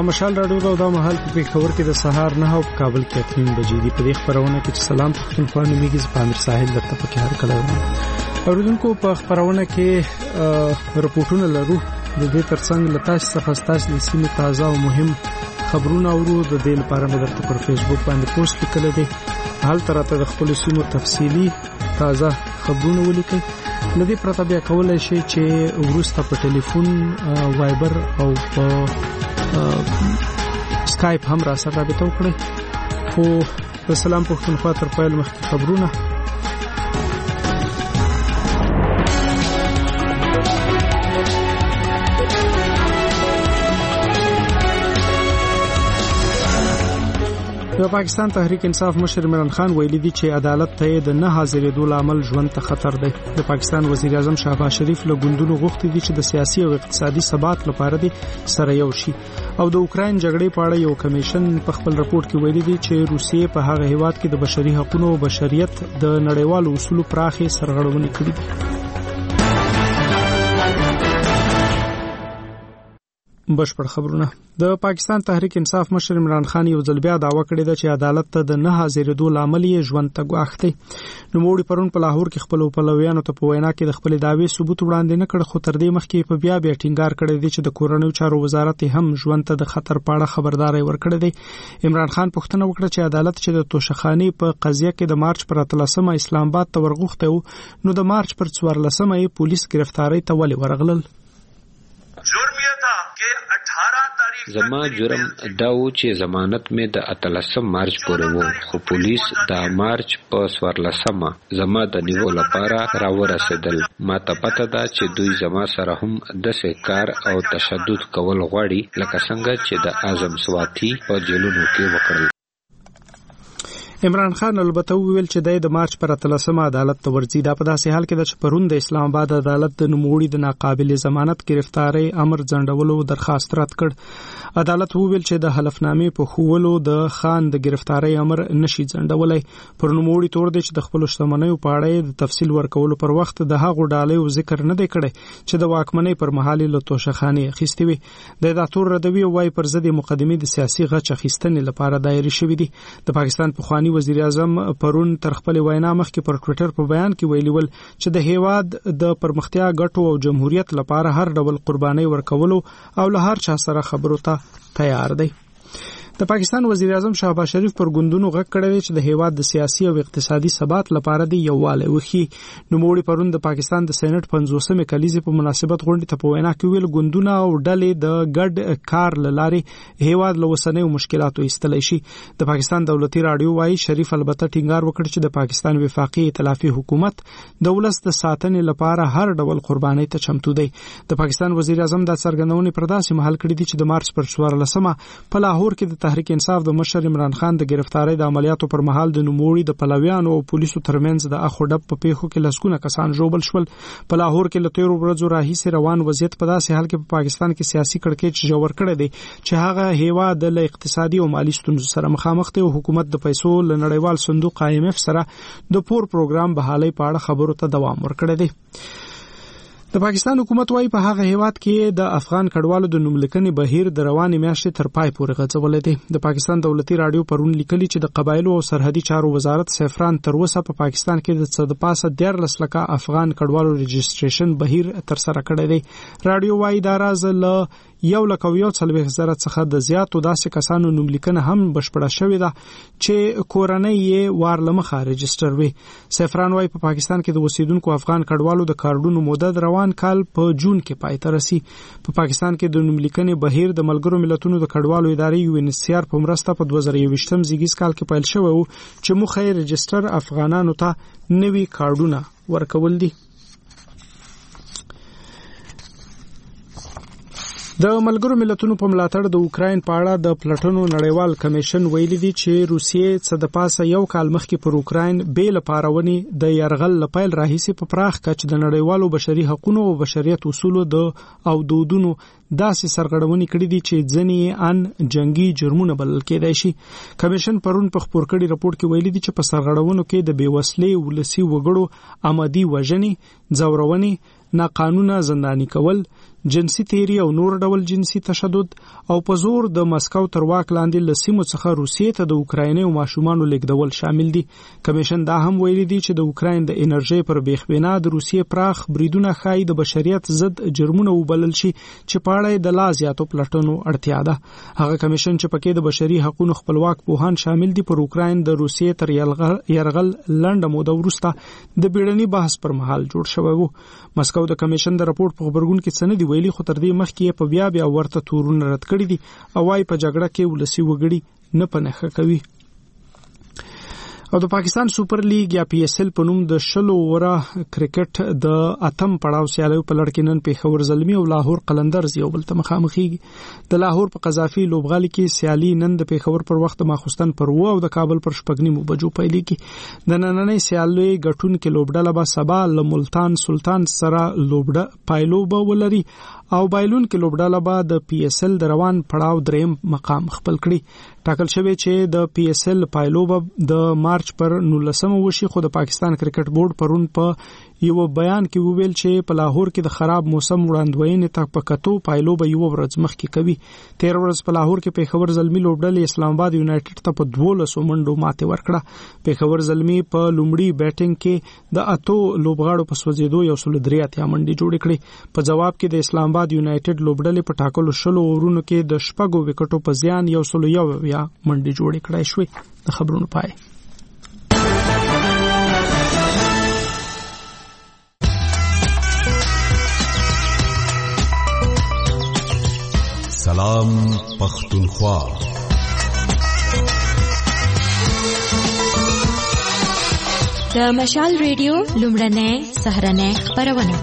مشال راډیو دا مهال په پیښور کې د سهار 9 او په کابل کې 8 بجې دی. په دې خبرونه کې چې سلام پښتونخوا نومیږي پامیر ساحل درته په هر کله اوریدونکو په خبرونه کې رپورټونه لرو. د دې ترڅنګ لتاش څخه ستاسو د سیمې تازه او مهم خبرونه اورو. د دې لپاره مې درته پر فیسبوک باندې پوسټ لیکل دي. حال تراته د خپل سیمو تفصیلی تازه خبرونه ولیکئ. لدې پرته بیا کولای شي چې ورسته په ټلیفون وایبر او په سکایپ هم را سره رابطه وکړئ. خو د سلام پښتونخوا تر پیل مخکې خبرونه. د پاکستان تحریک انصاف مشر عمران خان ویلي دی چې عدالت ته د نه حاضرېدو لامل ژوند ته خطر دی. د پاکستان وزیر اعظم شهباز شریف له ګوندونو غوښتي دي چې د سیاسي او اقتصادي ثبات لپاره دي سره یو شي. او د اوکراین جګړې په اړه یو کمیشن په خپل رپورت کې ویلي دی چې روسیې په هغه هیواد کې د بشري حقوقو او بشریت د نړیوالو اصولو پراخه سرغړونې کړې دي. بشپړ خبرونه. د پاکستان تحریک انصاف مشر عمران خان یو ځل بیا دعوه کړې ده چې عدالت ته د نه حاضرېدو لامل یې ژوند ته ګواښ دی. نوموړي پرون په لاهور کې خپل پلویانو ته په وینا کې د خپل دعوی ثبوت وړاندې نه کړ. خو تر دې مخکې په بیا ټینګار کړی دی چې د کورنیو چارو وزارت هم ژوند ته د خطر په اړه خبرداري ورکړې دی. عمران خان پوښتنه وکړه چې عدالت چې د توشخانی په قضیه کې د مارچ پر 13 اسلام آباد ته ورغوښته و نو د مارچ پر 14 پولیس گرفتاری ته ولې ورغلل. زما جرم دا و چې ضمانت مې د 18 مارچ پورې وو، خو پولیس د مارچ په 14 زما د نیولو لپاره راورسېدل. ما ته پته ده چې دوی زما سره هم داسې کار او تشدد کول غواړي لکه څنګه چې د اعظم سواتي په جیلونو کې وکړل. عمران خان البته ویل چې د مارچ پر 13 عدالت ته ورځي. دا په داسې حال کې د پرون د اسلام آباد عدالت د نوموړي د ناقابل ضمانت گرفتاری امر ځنډولو درخواست رد کړ. عدالت ویل چې د حلفنامې په خوولو د خان د گرفتاری امر نشي ځنډولای. پر نوموړي تور دی چې د خپل شتمنیو په اړه د تفصیل ورکولو پر وخت د هغو ډالۍ ذکر نه دی کړی چې د واکمنۍ پر مهال له توشخانه اخیستي وي. د داتور ردوی وای پر ضد مقدمې د سیاسي غچ اخیستنې لپاره دایره شوې دي. د پاکستان پخوانی وزیر اعظم پرون تر خپل وینا مخکې پر ټوئیټر په بیان کې ویلي ول چې د هیواد د پرمختیا ګټو او جمهوریت لپاره هر ډول قرباني ورکولو او له هر چا سره خبرو ته تیار دی. د پاکستان وزیر اعظم شهباز شریف پر ګوندونو غږ کړی چې د هیواد د سیاسي او اقتصادي ثبات لپاره دی یووالی وکړي. نوموړي پرون د پاکستان د سېنات 50مې کلیزې په مناسبت غونډې ته په وینا کې ویل ګوندونه او ډلې د ګډ کار لارې هیواد له وسنیو مشکلاتو ایستلی شي. د پاکستان دولتي راډیو وايي شریف البته ټینګار وکړ چې د پاکستان وفاقي ائتلافي حکومت د ولس د ساتنې لپاره هر ډول قرباني ته چمتو دی. د پاکستان وزیر اعظم د څرګندونې پر داسې مهال کړی دی چې د مارچ پر 14 په لاهور کې د تحریک انصاف د مشر عمران خان د گرفتاری د عملیاتو پر مهال د نوموړي د پلویانو او پولیسو ترمنځ د اخوډب په پیښو کې لسګونه کسان ژوبل شول. په لاهور کې له 13 ورځو راهیسې روان وضعیت په داسې حال کې په پاکستان کې سیاسي کړکېچ جوړ کړی دی چې هغه هیواد له اقتصادي او مالی ستونزو سره مخامخ دی او حکومت د پیسو له نړیوال صندوق IMF سره د پور پروګرام بحالي په اړه خبرو ته دوام ورکړی دی. د پاکستان حکومت وايي په هغه هیواد کې د افغان کډوالو د نوملیکنې بهیر د روانې میاشتې تر پای پورې غځولې دي. د پاکستان دولتي راډیو پرون لیکلي چې د قبایلو او سرحدي چارو وزارت سفران تر اوسه په پاکستان کې د څه د پاسه 13 لکه افغان کډوالو رجسټریشن بهیر تر سره کړی دی. راډیو وايي دا راز له 1,40,000 څخه د زیاتو داسې کسانو نوملیکنه هم بشپړه شوې ده چې کورنۍ یې وارلمخه رجسټر وي. سفران وايي په پاکستان کې د اوسیدونکو افغان کډوالو د کارډونو مدد روان کال په جون کې پای ته رسي. په پاکستان کې د نوملیکنې بهیر د ملګرو ملتونو د کډوالو ادارې UNHCR په مرسته په 2021 زیږیز کال کې پیل شوی و چې موخه یې رجسټر افغانانو ته نوي کارډونه ورکول دي. د ملګرو ملتونو په ملاتړ د اوکراین په اړه د پلټنو نړیوال کمیشن ویلي دی چې روسیې څه د پاسه یو کال مخکې پر اوکراین بیل پارونی د يرغل لپاره راهیسي په پراخ کچ د نړیوالو بشري حقوقو او بشریت اصولو او دودونو داسې سرغړونې کړې دي چې ځنې ان جنگي جرمونه بلل کېدای شي. کمیشن پرون په خبر کړي راپور کې ویلي دي چې په سرغړونو کې د بیوسلې ولسی وګړو آمدی وژنې، ځورونې، ناقانونه زنداني کول، جنسي تیری او نور ډول جنسي تشدد او په زور د مسکو تر واک لاندې له سیمو څخه روسیې ته د اوکرایني ماشومانو لیږدول شامل دي. کمیشن دا هم ویلي دی چې د اوکراین د انرژي پر بیخبنا د روسیې پراخ بریدونه ښایي د بشریت ضد جرمونه وبلل شي چې په اړه د لا زیاتو پلټنو اړتیا ده. هغه کمیشن چې پکې د بشري حقوقو خپلواک پوهان شامل دي پر اوکراین د روسیې تر یرغل لنډه موده وروسته د بیړني بحث پر مهال جوړ شوی و. مسکو د کمیشن د راپور په خبرګون کې څه نه دی ویلي، خو تر دې مخکې په بیا ورته تورونه رد کړی دي او وايي په جګړه کې ولسی وګړي نه پنهخه کوي. او د پاکستان سپر لیګ یا پی اس ال په نوم د 20 اوره کرکټ د اتم پړاو سیالیو په لړ کې نن پیښور زلمی او لاهور قلندرز یو بل ته مخامخېږي. د لاهور په قذافي لوبغالي کې سیالي نن د پیښور پر وخت ماخوستن پر 2 او د کابل پر 9 بجو پیلېږي. د نننۍ سیالي غټون کې لوبډله به سبا له ملتان سلطان سره لوبډه پایلوبه ولري او بایلون کې لوبډله به د پی اس ال د روان پړاو دریم مقام خپل کړي. ټاکل شوی چې د پی اس ال پایلوبه د مارچ پر 19 وشي، خو د پاکستان کرکټ بورډ پرون په یو بیان کې وویل چې په لاهور کې د خراب موسم وړاندوینې ته په کتو پایلوبه یو ورځ مخکې کوي. 13 ورځ په لاهور کې پیښور زلمی لوبډلې اسلام آباد یونایټډ ته په 12 منډو ماته ورکړه. پیښور زلمی په لومړی بیټینګ کې د 8 لوبغاړو په سوځېدو یو 3 منډې جوړې کړې. په جواب کې د اسلام آباد یونایټډ لوبډلې په ټاکلو 10 اورونو کې د 6 وکټو په زیان یو 101 منډې جوړې کړې شوې. د خبرونو پای. سلام پختونخوا. د مشال ریډیو لومړنۍ سهارنۍ خبرونه.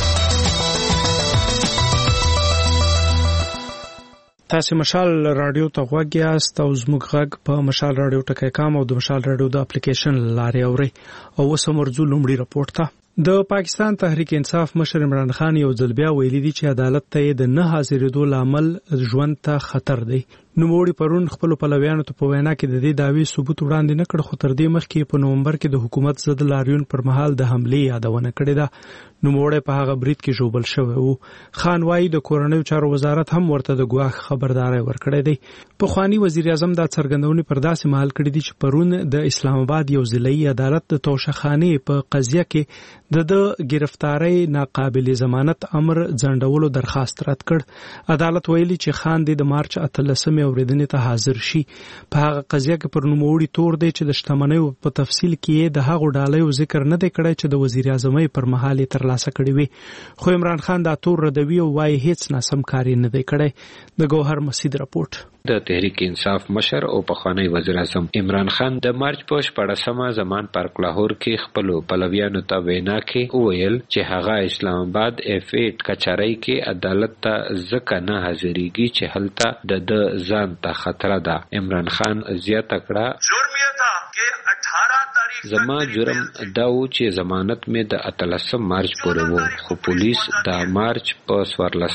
تاسو مشال رادیو ته غوږ یاست او زموږ غږ په مشال رادیو ټکی کام او د مشال رادیو د اپلیکیشن لارې اوري. او اوس مرزو لومړی راپورټ ته. د پاکستان تحریک انصاف مشر عمران خان یو ځل بیا ویلي دی چې عدالت ته د نه حاضرېدو لامل ژوند ته خطر دی. نوموړي پرون خپل پلویانو ته په وینا کې د دې دعوی ثبوت وړاندې نه کړ، خو تر دې مخکې په نومبر کې د حکومت ضد لاریون پر مهال د حملې یادونه کړې ده. نوموړي په هغه برید کې ژوبل شوی وو. خان وايي د کورنیو چارو وزارت هم ورته د ګواښ خبرداري ورکړې دی. په خواني وزیر اعظم د څرګندونې پر داسې مهال کړې دي چې پرون د اسلام آباد یو ضلعي عدالت د توشخانه په قضیه کې د گرفتاری ناقابل ضمانت امر ځنډولو درخواست رد کړ. عدالت ویلي چې خان د مارچ 18 اوریدنې ته حاضر شي. په هغه قضیه کې پر نوموړي تور دی چې د شتمنیو په تفصیل کې د هغو ډالۍ ذکر نه دی کړی چې د وزیر اعظم پر مهال ترلاسه کړی وي. خو عمران خان دا تور ردوي او وايي هیڅ ناسم کاری نه دی کړی. د ګوهر مسعود راپورټ. د تحریک انصاف مشر او پخوانی وزیر اعظم عمران خان د مارچ په 14 زمان پارک لاهور کې خپل پلویانو ته وینا کې وویل چې هغه اسلام آباد F8 کچاري کې عدالت ته ځکه نه حاضرېږي چې هلته د ځان ته خطر ده. عمران خان زیاته کړه جرم یې تا کې 18 تاریخ زما جرم دا و چې ضمانت مې د 18 مارچ پورې وو، خو پولیس د مارچ په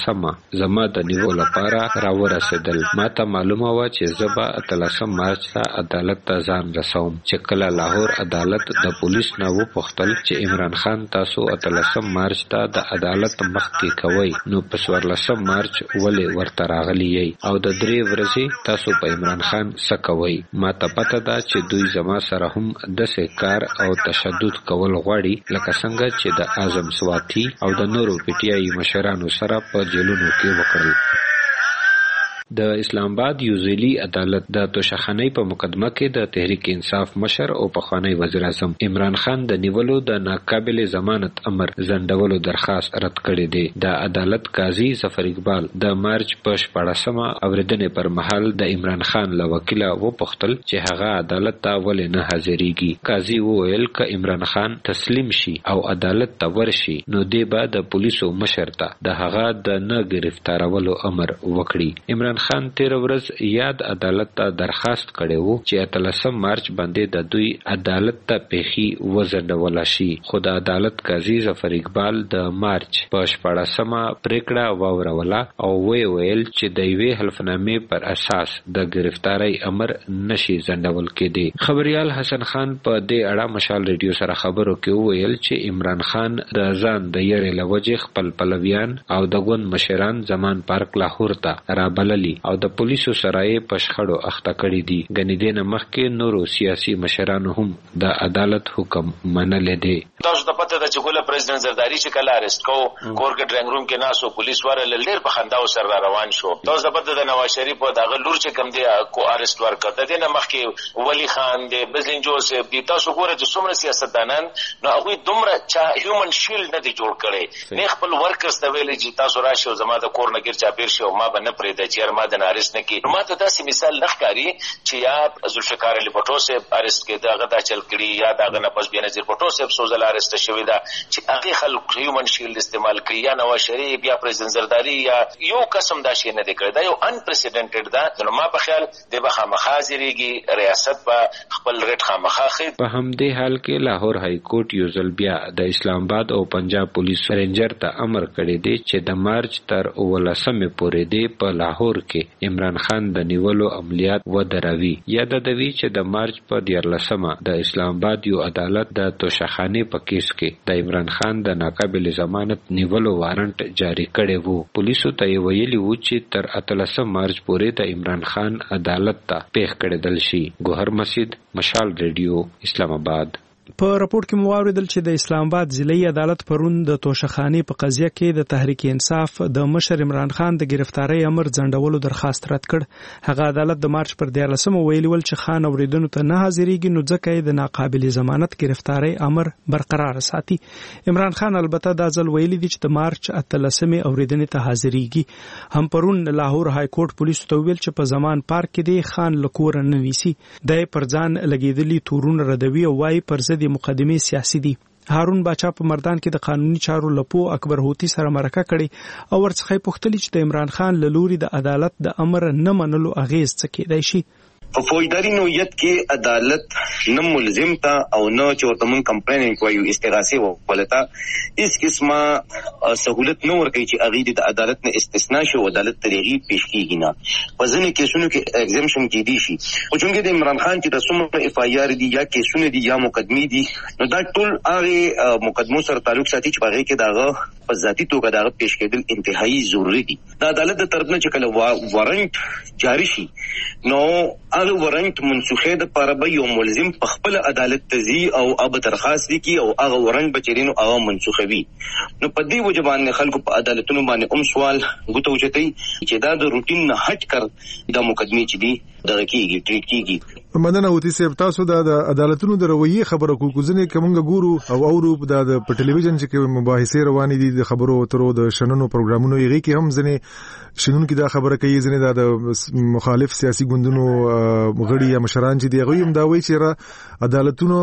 14 زما د نیولو لپاره راورسېدل. ماته معلومه و چې زبا 18 مارچ ته عدالت ته ځان رسوم. چې کله لاهور عدالت د پولیس نه وپوښتل چې عمران خان تاسو 18 مارچ ته د عدالت مخ کې کوي، نو په 14 مارچ ولې ورته راغلی او د 3 ورځې تاسو په عمران خان څه کوي؟ ماته پته ده چې دوی زما سره هم داسې کار او تشدد کول غواړي لکه څنګه چې د اعظم سواتی او د نورو پټیایي مشرانو سره په جیلونو کې وکړل. د اسلام آباد یوزیلی عدالت د توشخانه په مقدمه کې د تحریک انصاف مشر او پخوانی وزیر اعظم عمران خان د نیولو د ناقابل ضمانت امر ځنډولو درخواست رد کړی دی. د عدالت قاضي ظفر اقبال د مارچ په 14 اوریدنې پر مهال د عمران خان له وکیل وپوښتل چې هغه عدالت ته ولې نه حاضرېږي. قاضي وویل ک عمران خان تسلیم شي او عدالت ته ورشي نو دی به د پولیسو مشر ته د هغه د نه گرفتارولو امر وکړي. عمران خان 13 ورځ یاد عدالت ته درخواست کړی وو چې 13 مارچ باندې د دوی عدالت ته پیخي وزډول شي، خو د عدالت قاضي ظفر اقبال د مارچ په 14مه پریکړه واوروله او ویل چې د یوې حلفنامې پر اساس د گرفتاری امر نشي ځنډول کېدی. خبريال حسن خان په دې اړه مشال ریډیو سره خبرو کې ویل چې عمران خان د ځان د یری لوجه خپل پلویان او د ګوند مشران زمان پارک لاهور ته رابللی او د پولیسو سره په شخړو اخته کړی دي. غنی دین مخکې نورو سیاسي مشرانو هم د عدالت حکم منل دي. تاسو ته پته ده چې ګوله پریزیدنت زرداری چې کله اریسټ کو کورګ ډرنګ روم کې ناسو پولیس ورل لیر په خنداو سره روان شو. تاسو ته پته ده نواز شریف او دغه لور چې کم دی کو اریسټ ورکړ. د دې نه مخکې ولی خان دی، بزلین جوزف دی. تاسو ګوره چې څومره سیاستدانان نو هغه دومره چا هیومن شیلډ نه دی جوړ کړي. نه خپل ورکرز ته ویلي چې تاسو راشئ زما د کور نه ګر چا پیر شو ما به نه پرېږدي چې ما د اریسټ نه کی. نو ما ته داسې مثال نخکاری چې یا ذوالفقار علی بټو صاحب اریسټ کې دغه دا چل کړي یا دغه نه پس بینظیر بټو صاحب سوزل اریسټ شوی دا چې هغه خلک هیومن شیلډ استعمال کړي یا نواز شریف یا پریزیدنت زرداری یا یو قسم دا شی نه دی کړی. دا یو انپریسیډنټډ دا. نو ما په خیال د به خامخازریږي ریاست په خپل ریټ خامخاخي. په همدې حال کې لاهور های کورټ یو ځل بیا د اسلام آباد او پنجاب پولیس رینجر ته امر کړی دی چې د مارچ تر 19 پورې دی په لاهور کې عمران خان د نیولو عملیات ودروي. یا د دوی چې د مارچ په 14مه د اسلام آباد یو عدالت د توشخانه په کیس کې د عمران خان د ناقابل ضمانت نیولو وارنټ جاری کړی وو. پولیسو ته ویلي وو چې تر 18 مارچ پورې د عمران خان عدالت ته پیښ کړل شي. ګوهر مسجد، مشال ریډیو، اسلام آباد. په راپور کې مو واوریدل چې د اسلام آباد ضلعي عدالت پرون د توشخانه په قضیه کې د تحریک انصاف د مشر عمران خان د گرفتاری امر ځنډولو درخواست رد کړ. هغه عدالت د مارچ پر 14مه ویلي ول چې خان اوریدنو ته نه حاضرېږي نو ځکه یې د ناقابل ضمانت گرفتاری امر برقرار ساتي. عمران خان البته دا ځل ویلي دی چې د مارچ 18مه اوریدنې ته حاضرېږي. هم پرون لاهور های کورټ پولیسو ته ویل چې په زمان پارک کې دی خان لکور نه نیسي. د پر ځان لګیدلی تورون ردوي او وايي پر د مقدمه سیاسي دي. هارون باچا په مردان کې د قانوني چارو لپو اکبر هوتی سره مرکه کړي او ورڅخه پوښتنه چې د عمران خان له لوري د عدالت د امر نه منلو اغیز څه کېدای شي. په فوجداري نوعیت کې عدالت نه ملزم تا او نه چې ورته مونږ کمپلین کوو استغاثه ولتا هیڅ قسمه سہولت نه ورکوي چې اغه د عدالت نه استثناء شي او عدالت طریقې پیش کیږي نه. په ځینې کیسونو کې ایگزمپشن کې دي شي او څنګه د عمران خان چې د څومره اف آی آر دي یا کیسونه دي یا مقدمې دي نو دا ټول هغه مقدمو سره تعلق ساتي چې هغه کې داغه په ذاتی توګه داغه پیش کېدل انتهایی ضروری دي. د عدالت د طرف نه چې کله وارنټ جاری شي نو هغه وارنټ منسوخه د پاره به یو ملزم په خپل عدالت تزي او اب درخواست وکي او هغه وارنټ بچرینو هغه منسوخوي. نو په دې وجه باندې خلکو په عدالتونو باندې سوال غوته وچتي چې دا د روټین نه هټ کر د مقدمه چې دي دغه کیږي ټریټ کیږي. مننه وتی سیب تاسو د عدالتونو د رویه خبره کوکوزنه کومه ګورو او اورو د په ټلویزیون چې مباحثه روانې دي د خبرو اترو د شننو پروګرامونو یې کې هم ځنه شنن کې دا خبره کوي ځنه د مخالف سیاسي ګوندونو غړي یا مشران چې دی غوي هم دا وایي چې عدالتونو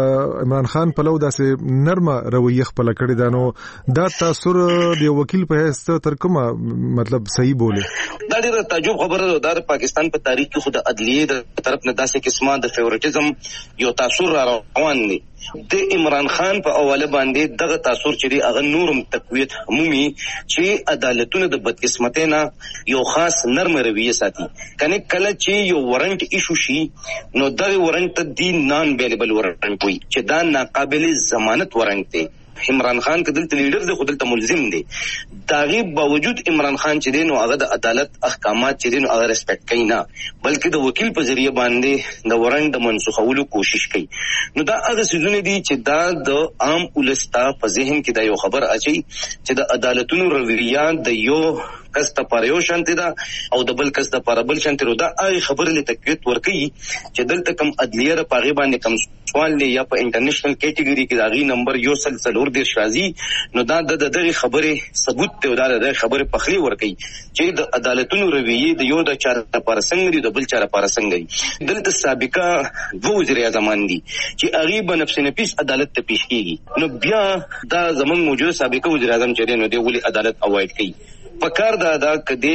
عمران خان په لو داسې نرمه رویه خپل کړی دا نو دا تاثیر د وکیل په هسته تر کومه مطلب صحیح بوله. دا ډیره تعجب خبره ده. د پاکستان په تاریخ کې خود عدلیه د طرف نه داسې قسمه د فیورټیزم یو تاثیر را روان دی. د عمران خان په اوله باندې دغه تاثیر چې دی هغه نورم تقویت عمومي چې عدالتونه د بدقسمتۍ نه یو خاص نرم رویه ساتي. کنه کله چې یو وارنټ ایشو شي نو دغه وارنټ دی نان بیلیبل وارنټ وي چې دا ناقابل ضمانت وارنټ دی. عمران خان کدل لیډر دی خودل ته ملزم دی. داغه باوجود عمران خان چې دی نو هغه د عدالت احکامات چې دی نو هغه ریسپیکټ کوي نه بلکې د وکیل په ذریعہ باندې د وارنټ د منسوخولو کوشش کوي. نو دا هغه سيزونه دي چې دا د عام ولستا په ذهن کې دا یو خبر اچي چې د عدالتونو رویه د یو کس ته پاره یو شانتي دا او د بل کس ته پاره بل شانتي دا هغه خبره له تقویت ورکي چې دلته کم عدلیه را پاغي باندې کم سوال دی یا په انټرنیشنل کیټګوري کې داغي نمبر یو سلسلور د شازي نو دا د دغه خبره ثبوت ته دا د خبره پخلی ورکي چې د عدالتونو رویه د یو د چار لپاره څنګه دی د بل چار لپاره څنګه دی. دلته سابقه وو وزیر اعظم دي چې غریب نفس نفیس عدالت ته پیش کیږي نو بیا دا زمون موجوده سابقه وزیر اعظم چې دی نو دی ولي عدالت اوایډ کوي. پکار دا کدی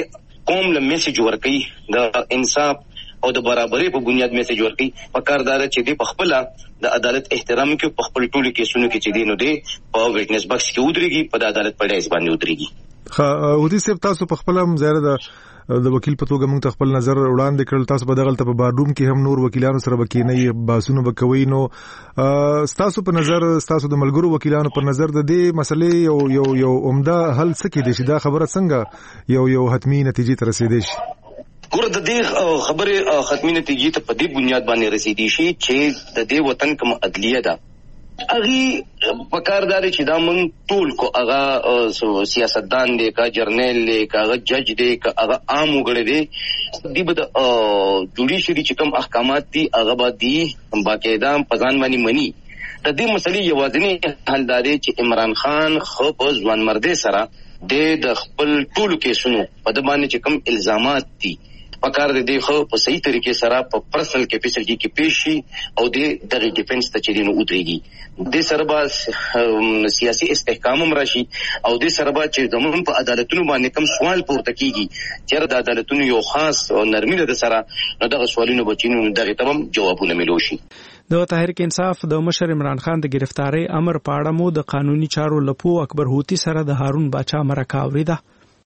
قوم له میسج ورکړي د انصاف او د برابرۍ په بنیاد میسج ورکړي. پکاردار چې دی په خپل د عدالت احترام کې په خپل ټولو کیسونو کې چې دی نو دی په ویټنس باکس کې ودرېږي، په د عدالت په ډایز باندې ودرېږي. ودي صاحب تاسو په خپل هم زیاده د وکیل په توګه موږ خپل نظر وړاندې کړل. تاسو په دغه په بارډوم کې هم نور وکیلانو سره وکینې باسونو وکوي، نو تاسو په نظر تاسو د ملګرو وکیلانو په نظر د دې مسلې یو عمده حل څه کې دي چې دا خبره څنګه یو حتمی نتیجې ته رسیدي شي؟ ګور د دې خبره حتمی نتیجې ته په دې بنیاد باندې رسیدي شي چې د دې وطن کوم عدلیه ده اغي پکاردار چې دا مون ټول کو هغه سیاستدان دی کا جرنیل دی کا جج دی کا هغه عام وګړي دی دی بد جوډیشری چې کوم احکامات دي هغه باندې باقاعده پزان باندې منی. د دې مسلې یوازینی حل دی چې عمران خان خو په ځوان مرده سره د خپل ټولو کیسونو په د باندې چې کوم الزامات دي پکار دې خو په صحیح طریقې سره په پرسنل کیپیسټي کې پیش شي او د ډیفنس ته چې دینو ودرېږي. د سربا سیاسي استحکام هم راشي او د سربا چې زموږ په عدالتونو باندې کوم سوال پورته کیږي چې د عدالتونو یو خاص نرمي ده سره نو دغه سوالونو بچینو دغه تمام جوابونه ملو شي. د تحریک انصاف د مشر عمران خان د گرفتاری امر پاړه مو د قانوني چارو لپو اکبر هوتی سره د هارون باچا مرکه اوریده.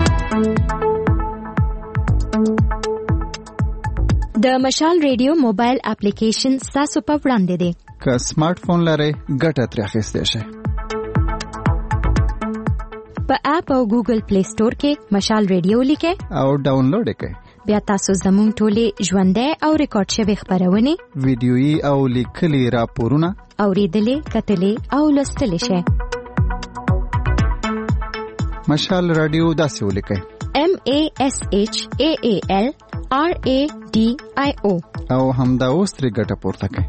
د مشال ریډیو موبایل اپلیکیشن تاسو په وړاندې دی. که سمارټ فون لرئ ګټه ترې اخیستی شئ. په اپ او ګوګل پلی سٹور کې مشال ریډیو لیکئ او ډاونلوډ یې کړئ. بیا تاسو زموږ ټولې ژوندۍ او ریکارډ شوي خپرونې، ویډیويي او لیکلي راپورونه اورېدلې، کتلې او لوستلی شئ. مشال رادیو داسې ولیکئ: MASHAAL RADIO او همدا اوس ترې ګټه پورته کړئ.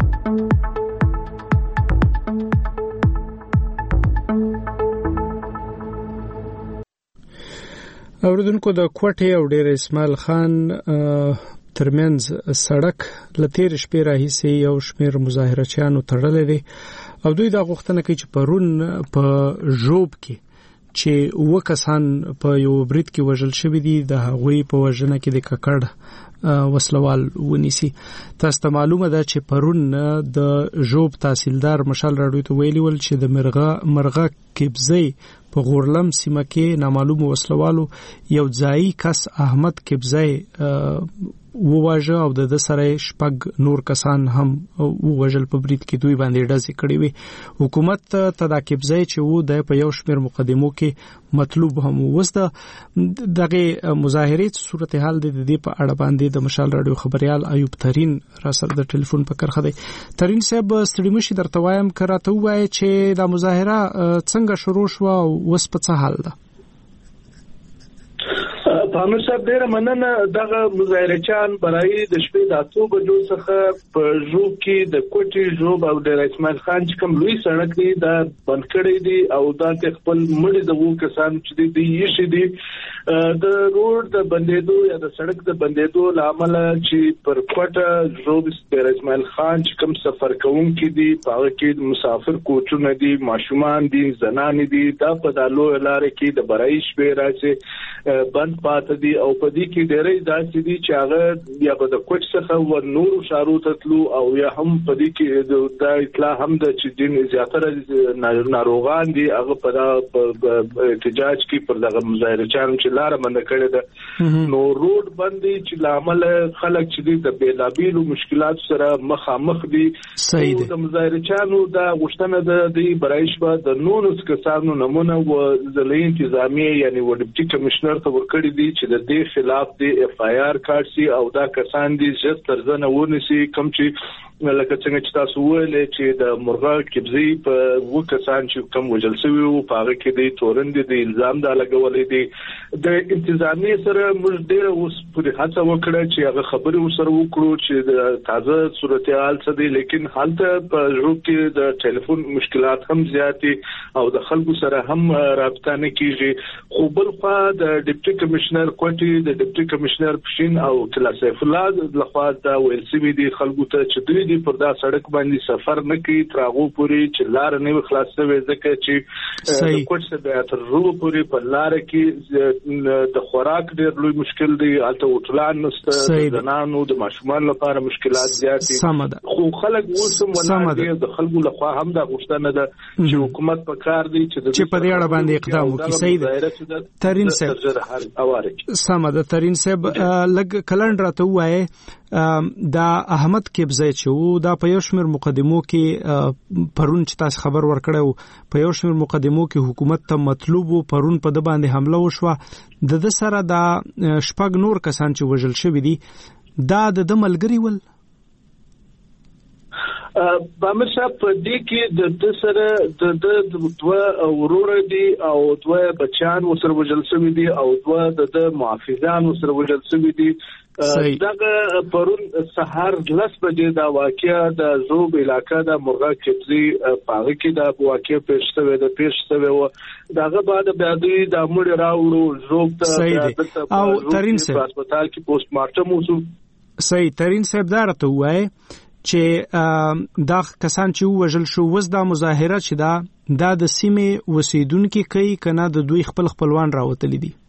اوریدونکو د کوټې او ډیر اسماعیل خان ترمنځ سړک لتیر شپې راهیسې یو شمیر مظاهرچیانو تړلې دي او دوی دا غوښتنه کوي چې پرون په ژوب کې چې وکسان په یو برید کې وژل شوی دي د هغوی په وژنه کې د ککړ وسلوال ونیسي. تاسو ته معلومه ده چې پرون د ژوب تحصیلدار مشال راډیو ته ویلي ول چې د مرغه کبزی په غورلم سیمه کې نامعلوم وسلوالو یو ځای کس احمد کبزی وواژه او د سره شپږ نور کسان هم وواژل په برید کې دوی باندې ډزې کړې وي. حکومت تداکب ځای چې وو د په یو شمیر مقدمو کې مطلوب هم وسته. دغه مظاهرې صورتحال د دې په اړه باندې د مشال راډیو خبريال ایوب ترين را سره د ټلیفون په کرخه دی. ترين صاحب ستړي مشي درته وایم کراته وای چې دا مظاهره څنګه شروع شو او وس په څه حال ده؟ پامیر صاحب ډیره مننه. دغه مظاهرچیان برای د شپې د 8 بجو څخه په ژوب کې د کوټې ژوب او د اسماعیل خان چې کوم لوی سړک دی دا بند کړی دی او دا خپل مړي د وو کسان چې دی یې شي دی د روډ د بندېدو یا د سړک د بندېدو لامل چې پر کوټه ژوب د اسماعیل خان چې کوم سفر کوونکي دي په کې مسافر کوچونه دي، ماشومان دي، زنان دي، دا په دالو لارې کې د برای شپې راځي بند پاتې دي او په دې کې ډېرې داسې دي چې هغه یا په د کوټ څخه و نور شارو تطلو او یا هم په دې کې د اطلاع هم د چې دین زیاتره ناروغان دي هغه په احتجاج کې پر دغه مظاهرچیان چې لار بند کړي ده نو روډ باندې چې لامل خلک چې د بیلابیلو مشکلات سره مخامخ دي. د مظاهرچیانو دا غوښتنه ده د برایش به د 19 کسانو نمونه و ضلعي انتظامیه یعنی و ډیپټي کمشنر ته ورکړي دي چې د دې خلاف د اف آی آر کارت سي او دا کسان دي چې ترځنه ونیسي کوم چې لکه څنګه چې تاسو ویل چې د مرغه کبزی په وکسان چې کوم وجل شوی او په هغه کې د تورند د الزام د لګولې دي د انتظامی سره موږ ډېر اوس په هڅه وکړه چې هغه خبرې سره وکړو چې د تازه صورتحال څه دی لیکن حالت په ژوب کې د ټلیفون مشکلات هم زیاتې او د خلکو سره هم رابطه نه کیږي. خو بل خوا د ډیپټي کمشنر کوټي د ډیپټي کمشنر پښین او کلا سیف الله د لخوا د ویل سی بي دي خلکو ته چې دوی دي پر دا سړک باندې سفر نه کوي تر هغه پورې چې لار نه خلاصه وي ځکه چې د کوټ څخه بیا تر روغ پورې په لار کې د خوراک ډېر لوی مشکل دی البته وټلان نشته زنانو د ماشومان لپاره مشکلات زیات دي خو خلک وسم ولادي د خلکو لخوا هم دا غوښتنه ده چې حکومت په کار دی چې په دې اړه باندې اقدام وکړي. صحیح ترين صاحب سم ده ترين صاحب لګ کلند راته وایي دا احمد کبزی چې دا په یو شمېر مقدمو کې پرون چې تاسو خبر ورکړو په یو شمېر مقدمو کې حکومت ته مطلوب پرون په د باندې حمله وشوه د سره دا شپږ نور کسان چې وژل شوی دي دا د ملګری ول بامر صاحب په دې کې د سره د دوه ورور دي او دوه بچیان وسره وژل شوی دي او دوه د محافظان وسره وژل شوی دي دغه پرون سحر 10 بجې دا واقعیا د زوب علاقې د مرغا کبزی پاغه کې دا واقعیا پیښ شوه و دغه بعد بیا دوی د مړ راوړو زوب ته او ترين صاحب هسپتال کې پوسټ مارټم وسو. صحیح ترين صاحب دا راته وایي چې دا کسان چې وژل شو وز دا مظاهره چې دا د سیمې وسیدونکو کوي کنه د دوی خپلوان راوتلی دي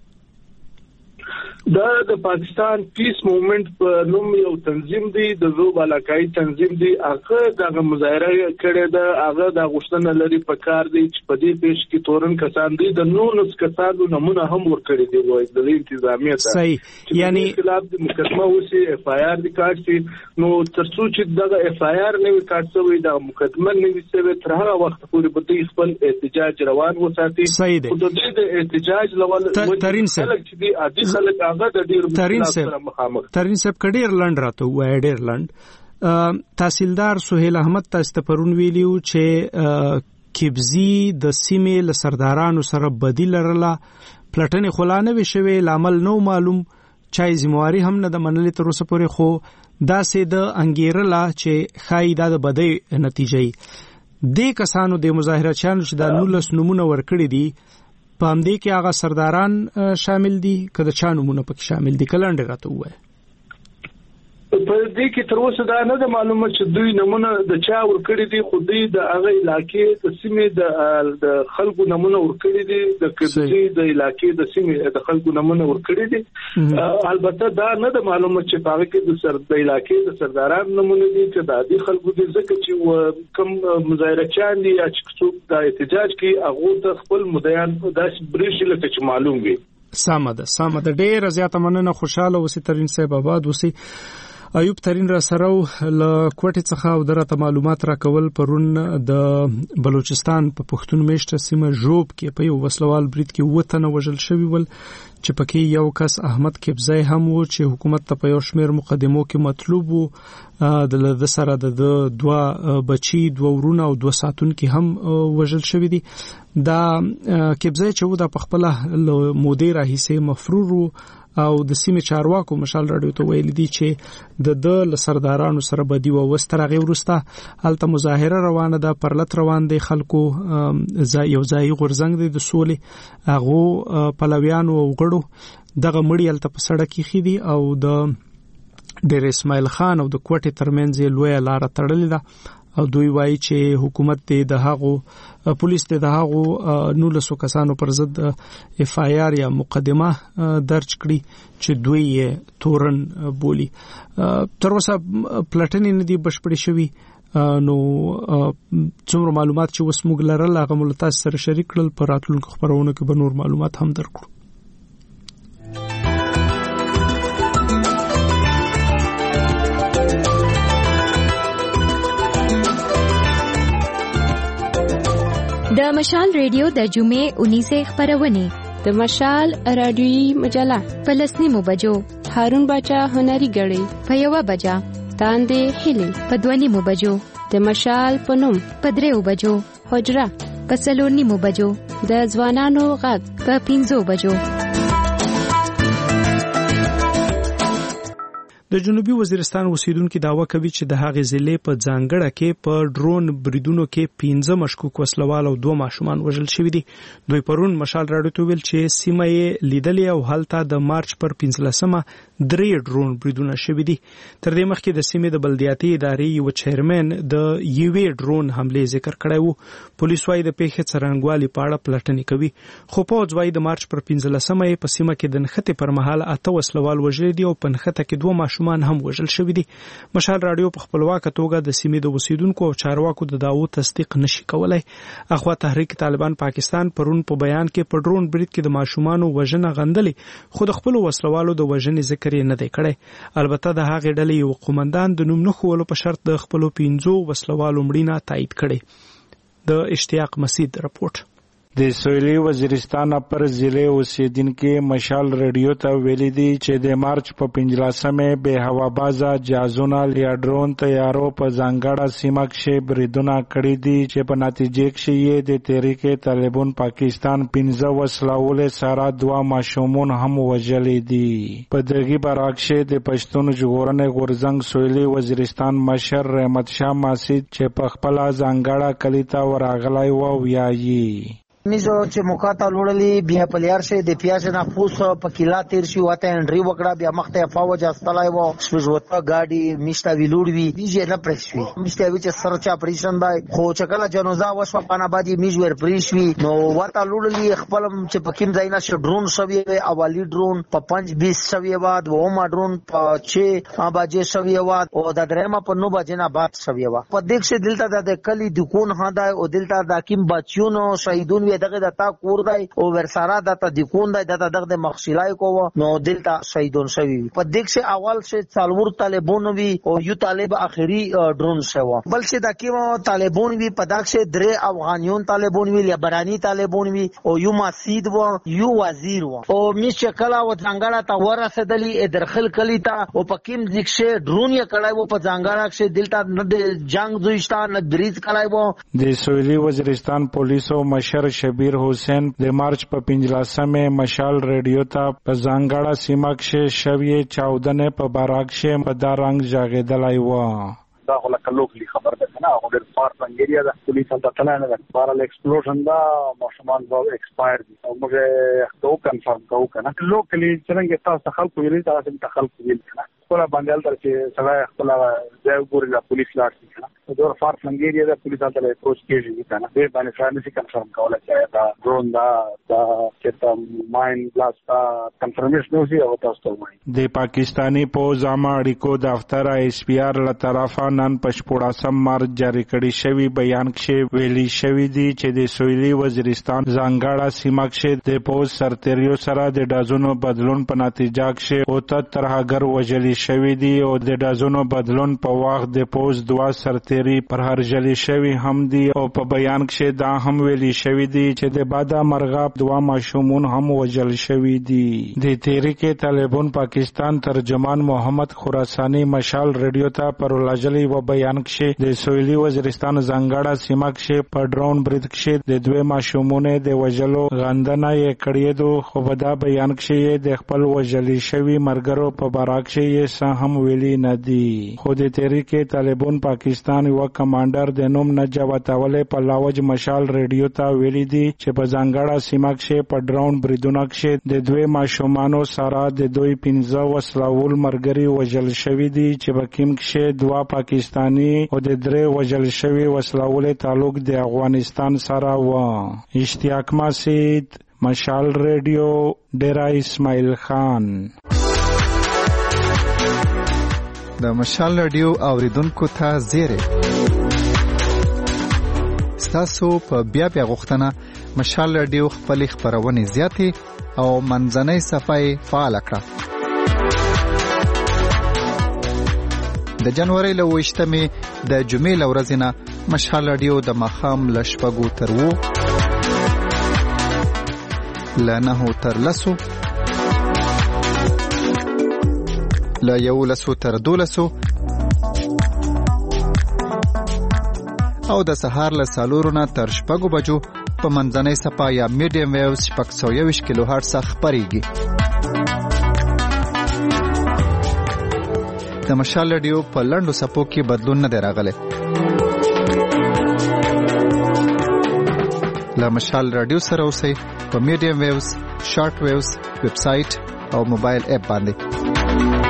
دا د پاکستان پیس موومنت په نوم یو تنظیم دی د زوب علاقائی تنظیم دی هغه د مظاهره کړي دا هغه د غوښتنه لري په کار دی چې په دې پیش کې تورن کسان دي د 19 کسانو نمونه هم ورکړي دی وایي د انتظامیه ته صحیح یعنی خلاف د مقدمه وسی اف آی آر د کارت نو ترڅو چې دغه اف آی آر نه کارت شوی د مقدمه نه وسوي تر هغه وخت پورې به د خپل احتجاج روان وساتي او د دې د احتجاج لول ترين خلک چې دي عادي خلک ترين صاحب کډیر لند راته وای ډیر لند تحصیلدار سہیل احمد تاسو ته پرون ویلیو چې کبزی د سیمې له سردارانو سره بدیل لرله پلټنې خلانه وشوي لامل نو معلوم چای ذمہواری هم نه د منلې تر اوسه پورې خو دا سه د انګیرلا چې خای د بدی نتیجې د کسانو د مظاهره چانو چې د 19 نمونه ورکړي دي په همدې کې هغه سرداران شامل دي کله چا نمونه پکې شامل دي کلند راته وای په دې کې تر اوسه دا نه معلومه چې دوی نمونه د چا ورکړي دي خو دوی د هغه علاقې د سیمې د خلکو نمونه ورکړي دي د کبزی د علاقې د سیمې د خلکو نمونه ورکړي دي البته دا نه معلومه چې په هغه کې د علاقې د سرداران نمونه دي چې د عادي خلکو دي ځکه چې کم مظاهره چان دي چې څوک د احتجاج کوي هغه د خپل مدعیان داس بریښ لکه چې معلوم وي. سامده ډېر زیاته مننه خوشاله وسی ترين صاحب آباد وسی ایوب ترين را سره ل کوټه څخه او درته معلومات را کول پرون د بلوچستان په پښتون میشته سیمه ژوب کې په یو وسلوال برید کې وطن وژل شوی ول چې پکې یو کس احمد کبزی هم و چې حکومت ته په یو شمېر مقدمو کې مطلوب وو د سره د دوه بچي دوه ورونه او دوه ساتونکو هم وژل شوی دي دا کبزی چې و د خپل مدیر هیڅ مفرور او د سیمې چارواکو مشال رادیو ته ویل دي چې د سردارانو سره بدی و وسترغه ورسته الته مظاهره روانه ده پرلط روان دي خلکو یو ځای غورزنګ دي د سولې هغه پلویانو او غړو دغه مړی الته په سړک کې خېدي او د ډیر اسماعیل خان او د کوټې ترمنځ لوی لار تړلې ده او دوی وایي چې حکومت د هغه پولیس د هغه 19 کسانو پر ضد اف آی آر یا مقدمه درج کړي چې دوی یې تورن بولی. تر اوسه پلټنې نه دي بشپړې شوي نو څومره معلومات چې وسموږ لرل هغه ملتاز سره شریک کړل پر راتلونکو خبرونه کې به نور معلومات هم درکړو. د مشال ریډیو د جمعې 19 خبرونه د مشال رادیوي مجله په 9 بجو هارون باچا هنري غړي په 1 بجا تاندې هلي په 2 بجو د مشال پنوم په 3 بجو حجره په 4 بجو د ځوانانو غږ په 5 بجو. د جنوبي وزیرستان اوسیدونکو داوا کوي چې د هغې ضلع په ځانګړه کې په ډرون بریدونو کې 15 مشکوک وسلوال او 2 ماشومان وژل شوي دي. دوی پرون مشال راډیو ته ویل چې سیمه یې لیدلې او هلته د مارچ پر 15مه 3 ډرون بریدونه شوي دي. تر دې مخکې د سیمې د بلدیاتي ادارې یو چیرمن د یوې ډرون حمله ذکر کړی وو. پولیس وايي د پیښې څرنګوالي په اړه پلټنې کوي. خو پوځ وايي د مارچ پر 15مه په سیمه کې د نښتې پر مهال 8 وسلوال وژل دي او په نښته کې 2 ماشومان هم وژل شوي دي. مشال رادیو په خپلواکه توګه د سیمې د اوسیدونکو او چارواکو د دعوو تصدیق نشي کولای. اخوا تحریک طالبان پاکستان پرون په بیان کې په ډرون برید کې د ماشومانو وژنه غندلې، خو د خپل وسلوالو د وژنې ذکر یې نه دی کړی. البته د هغې ډلې یو قومندان د نوم نه ښوولو په شرط د خپل 15 وسلوالو مړینه تایید کړي. د اشتیاق مسید رپورټ. د سویلي وزیرستان پر ضلع اوسیدونکو مشال رادیو ته ویلي دي چې د مارچ په 15مه به هوابازه جهازونه یا ډرون تیارو په ځانګړه سیمه کې بریدونه کړي دي چې په نتیجه کې یې د تحریک طالبان پاکستان 15 وسلوال سره 2 ماشومان هم وژلي دي. په دغه برعکس د پښتون ژغورنې غورځنګ سویلي وزیرستان مشر رحمت شاه مسید چې په خپل ځانګړه کلیتا ورغلای و ویایي میزو چې موکاته لوړلی بیا پلیار شه د پیاز نه پوس په کلا تیر شي وته انډری وکړه بیا مخته فوج استلای وو سوزوته گاډي میشتا ویلوړ وی دیجه نه پرېښوي میشتا وی چې سرچا پریشن بای خو چکلا جنوزا وشو پانا بادي میجور پریښوي نو وته لوړلی خپل چې پکیم ځای نه ش ډرون شوی اوالی ډرون په 5-20 شوی واد و ما ډرون په 6 باجه شوی واد او د درېما په 9 بجې نه بعد شوی واد په دښ شه دلته د کلی دکون هدا او دلته د حکیم بچیونو شهیدون دغه د تا کور دی او ورسره د تا د کون دی د مخشلای کو نو دلته شهیدون شوی په دغه شه اول شه څلور طالبون وی او یو طالب اخري ډرون شو بل شه د کیمو طالبون وی په دغه شه درې افغانیون طالبون وی لیبرانی طالبون وی او یو مسید و یو وزیر و او می شکل او څنګه تا ورسدلی درخل کلیتا او پکیم ځکشه ډرون یې کړای و په ځنګړه شه دلته نه جنگ دویشتان نه بریز کړای و. د سویلي وزیرستان پولیسو مشر شبیر حسین د مارچ په 15مه مشال رادیو ته په ځانګړه سیمه کې شوی چاودنه په باراکشه په دارنګ ژغېدلای و. دا خلک لوکلی خبر ده نه او د فار انګریزا د پولیس ته تلانه ده بارل ایکسپلوژن دا ماشومان به ایکسپایر دي او موږ ته کنفرم کوو کنه لوکلی څنګه تاسو خلکو ویل تاسو ته خلکو ویل کنه خپل باندې تر چې سړی خپل ځای ګوري د پولیس لاړ کنه د فار انګریزا د پولیس ته اپروچ کیږي کنه به باندې فرانسي کنفرم کوله چې دا ډرون دا چې ماین بلاست کنفرمیشن وسی او تاسو ته د پاکستانی پوز عامه اړیکو دفتر ایس پی آر له طرفه نن پښپوړاسم مارچ جاری کړي شوی بیان کې ویلي شوی دی چې د سویلي وزیرستان ځانګړه سیمه کې د پوز سرتریو سره د ډازونو بدلون په نتیجه کې او تر هغه وژل شوی دی او د ډازونو بدلون په وخت د پوز 2 سرتری پر هرجلی شوی هم دی او په بیان کې دا هم ویلي شوی دی چې د بادا مرغاب 2 ماشومان هم وژل شوی دی. د تحریک طالبان پاکستان ترجمان محمد خراسانی مشال رادیو ته پر لاجلی و بیان کې د سویلي وزیرستان ځانګړه سیمه کې په ډرون برید کې د 2 ماشومان د وژلو غندنه یې کړې دو خو په دا بیان کې د خپل وژل شوی مرګرو په باراک کې هم ویلي نه دی. خو د تحریک طالبان پاکستان یو کمانډر د نوم نجات اولې په لاوج مشال رادیو ته ویلي دی چې په ځانګړه سیمه کې په ډرون بریدونه کې د 2 ماشومان سره د 15 وسلوال مرګري وژل شوی دی چې په کیم کې 2 پاکستانی او د 3 وژل شوی وسلوال تعلق د افغانستان سره و. اشتیاق مسید مشال رادیو ډیرا اسماعیل خان. د مشال رادیو اوریدونکو ته زیره ستاسو په بیا غوښتنه مشال رادیو خپل خبرونه زیاتې او منځنۍ صفحه فعال کړه. د جنوري له 28مې د جمعې له ورځې نه مشال رادیو د ماښام له 6 تر 9 له 9 تر 10 له 11 تر 12 او د سهار له 4 نه تر 6 بجو په منځنۍ صفحه یا میډیم ویوز 620 کیلو هرتز خبريږي. د مشال رادیو په لنډو صفو کې بدلون نه دی راغلی. له مشال رادیو سره اوسئ په میډیم ویوز، شارټ ویوز، ویب سټ او موبایل اپ باندې.